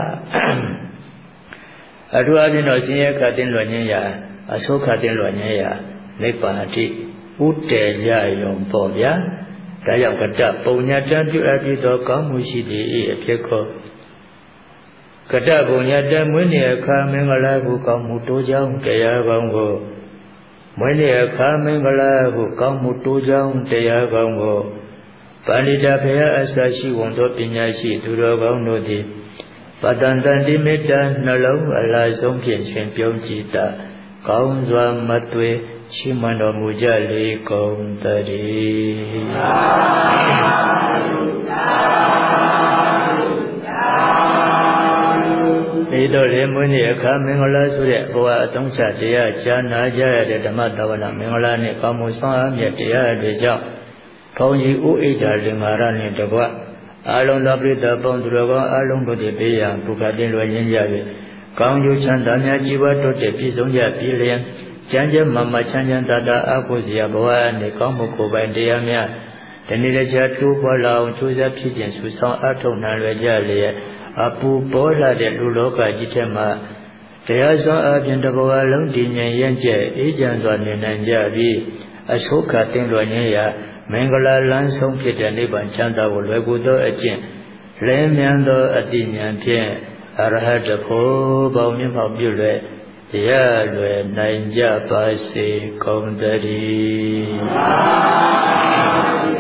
အထူးအဖြင့်တော့ဆင်းရဲခတ်တင်လွတ်ခြင်းရာအဆိုးခတ်တင်လွတ်ခြင်းရာနိဗ္ဗာန်အထိဥတည်ရယုံပေါ့ဗျာဒါကြောင့်ကတ္တပုံညာတံပြုအပ်ပြီးသောကောင်းမှုရှိသည်၏အဖြစ်ခေါ်ကတ္တပုံညာတံမွေးနေ့အခါမင်္ဂလာဟုကောင်းမှုတိုးကြောင်းတရားကောင်းကိုမွေးနေ့အခါမင်္ဂလာဟုကောင်းမှုတိုးကြောင်းတရားကောင်းကိုပါဠိတဘုရားအစရှိဝန်သောပညာရှိသူတော်ကောင်းတို့သည်ပတ္တန်တန်တိမေတ္တာနှလုံးအလားဆုံးဖြင့်ရှင်ပြုံးကြည်တာကောင်းစွာမသွေရှိမှန်တော်မူကြလေကုန်တည်းဒီတော့လေမွေးနေ့အခါမင်္ဂလာဆိုတဲ့ဘဝအသုံးချတရားကြားနာကြရတဲ့ဓမ္မတဝနာမင်္ဂလာနဲ့ကောင်းမှုဆောင်အပ်မြတ်တရားတွေကြောင့်ဘုန်းကြီးဥဣဒာလင်္ကာရနှင့်တကွအာလုံးသောပြိတ္တပေါင်းသူတော်ကောင်းအာလုံးတို့သည်ဘေးရန်ပုခတ်တင်လွယ်ရင်းကြ၍ကောင်းကျိုးချမ်းသာများជីវတိုးတက်ပြည့်စုံကြပြည်လျင်ကျမ်းကျမ်းမမချမ်းချမ်းသာသာအဖို့စရာဘဝနှင့်ကောင်းမှုကိုယ်ပိုင်တရားများဒီနေ့တခြားတိုးပွားလာအောင်ကြိုးစားဖြစ်ခြင်းစုဆောင်အထောက်နှံလွယ်ကြလျက်အပူပေါ်လာတဲ့လူလောကကြီးထဲမှာတရားစွမ်းအပြင်တဘောအလုံးတည်ငြိမ်ရင့်ကျက်အေးချမ်းစွာနေနိုင်ကြပြီးအဆုခတင်လွယ်ခြင်းရာမင်္ဂလာလန်းဆုံးဖြစ်တဲ့နိဗ္ဗာန်ချမ်းသာကိုလွယ်ကူသောအကျင့်လင်းမြန်သောအတိညာဖြင့်အရဟတဖို့ပေါင်းမြတ်ပြုလွယ်ရလွယ်နိုင်ကြပါစေကုန်သတည်း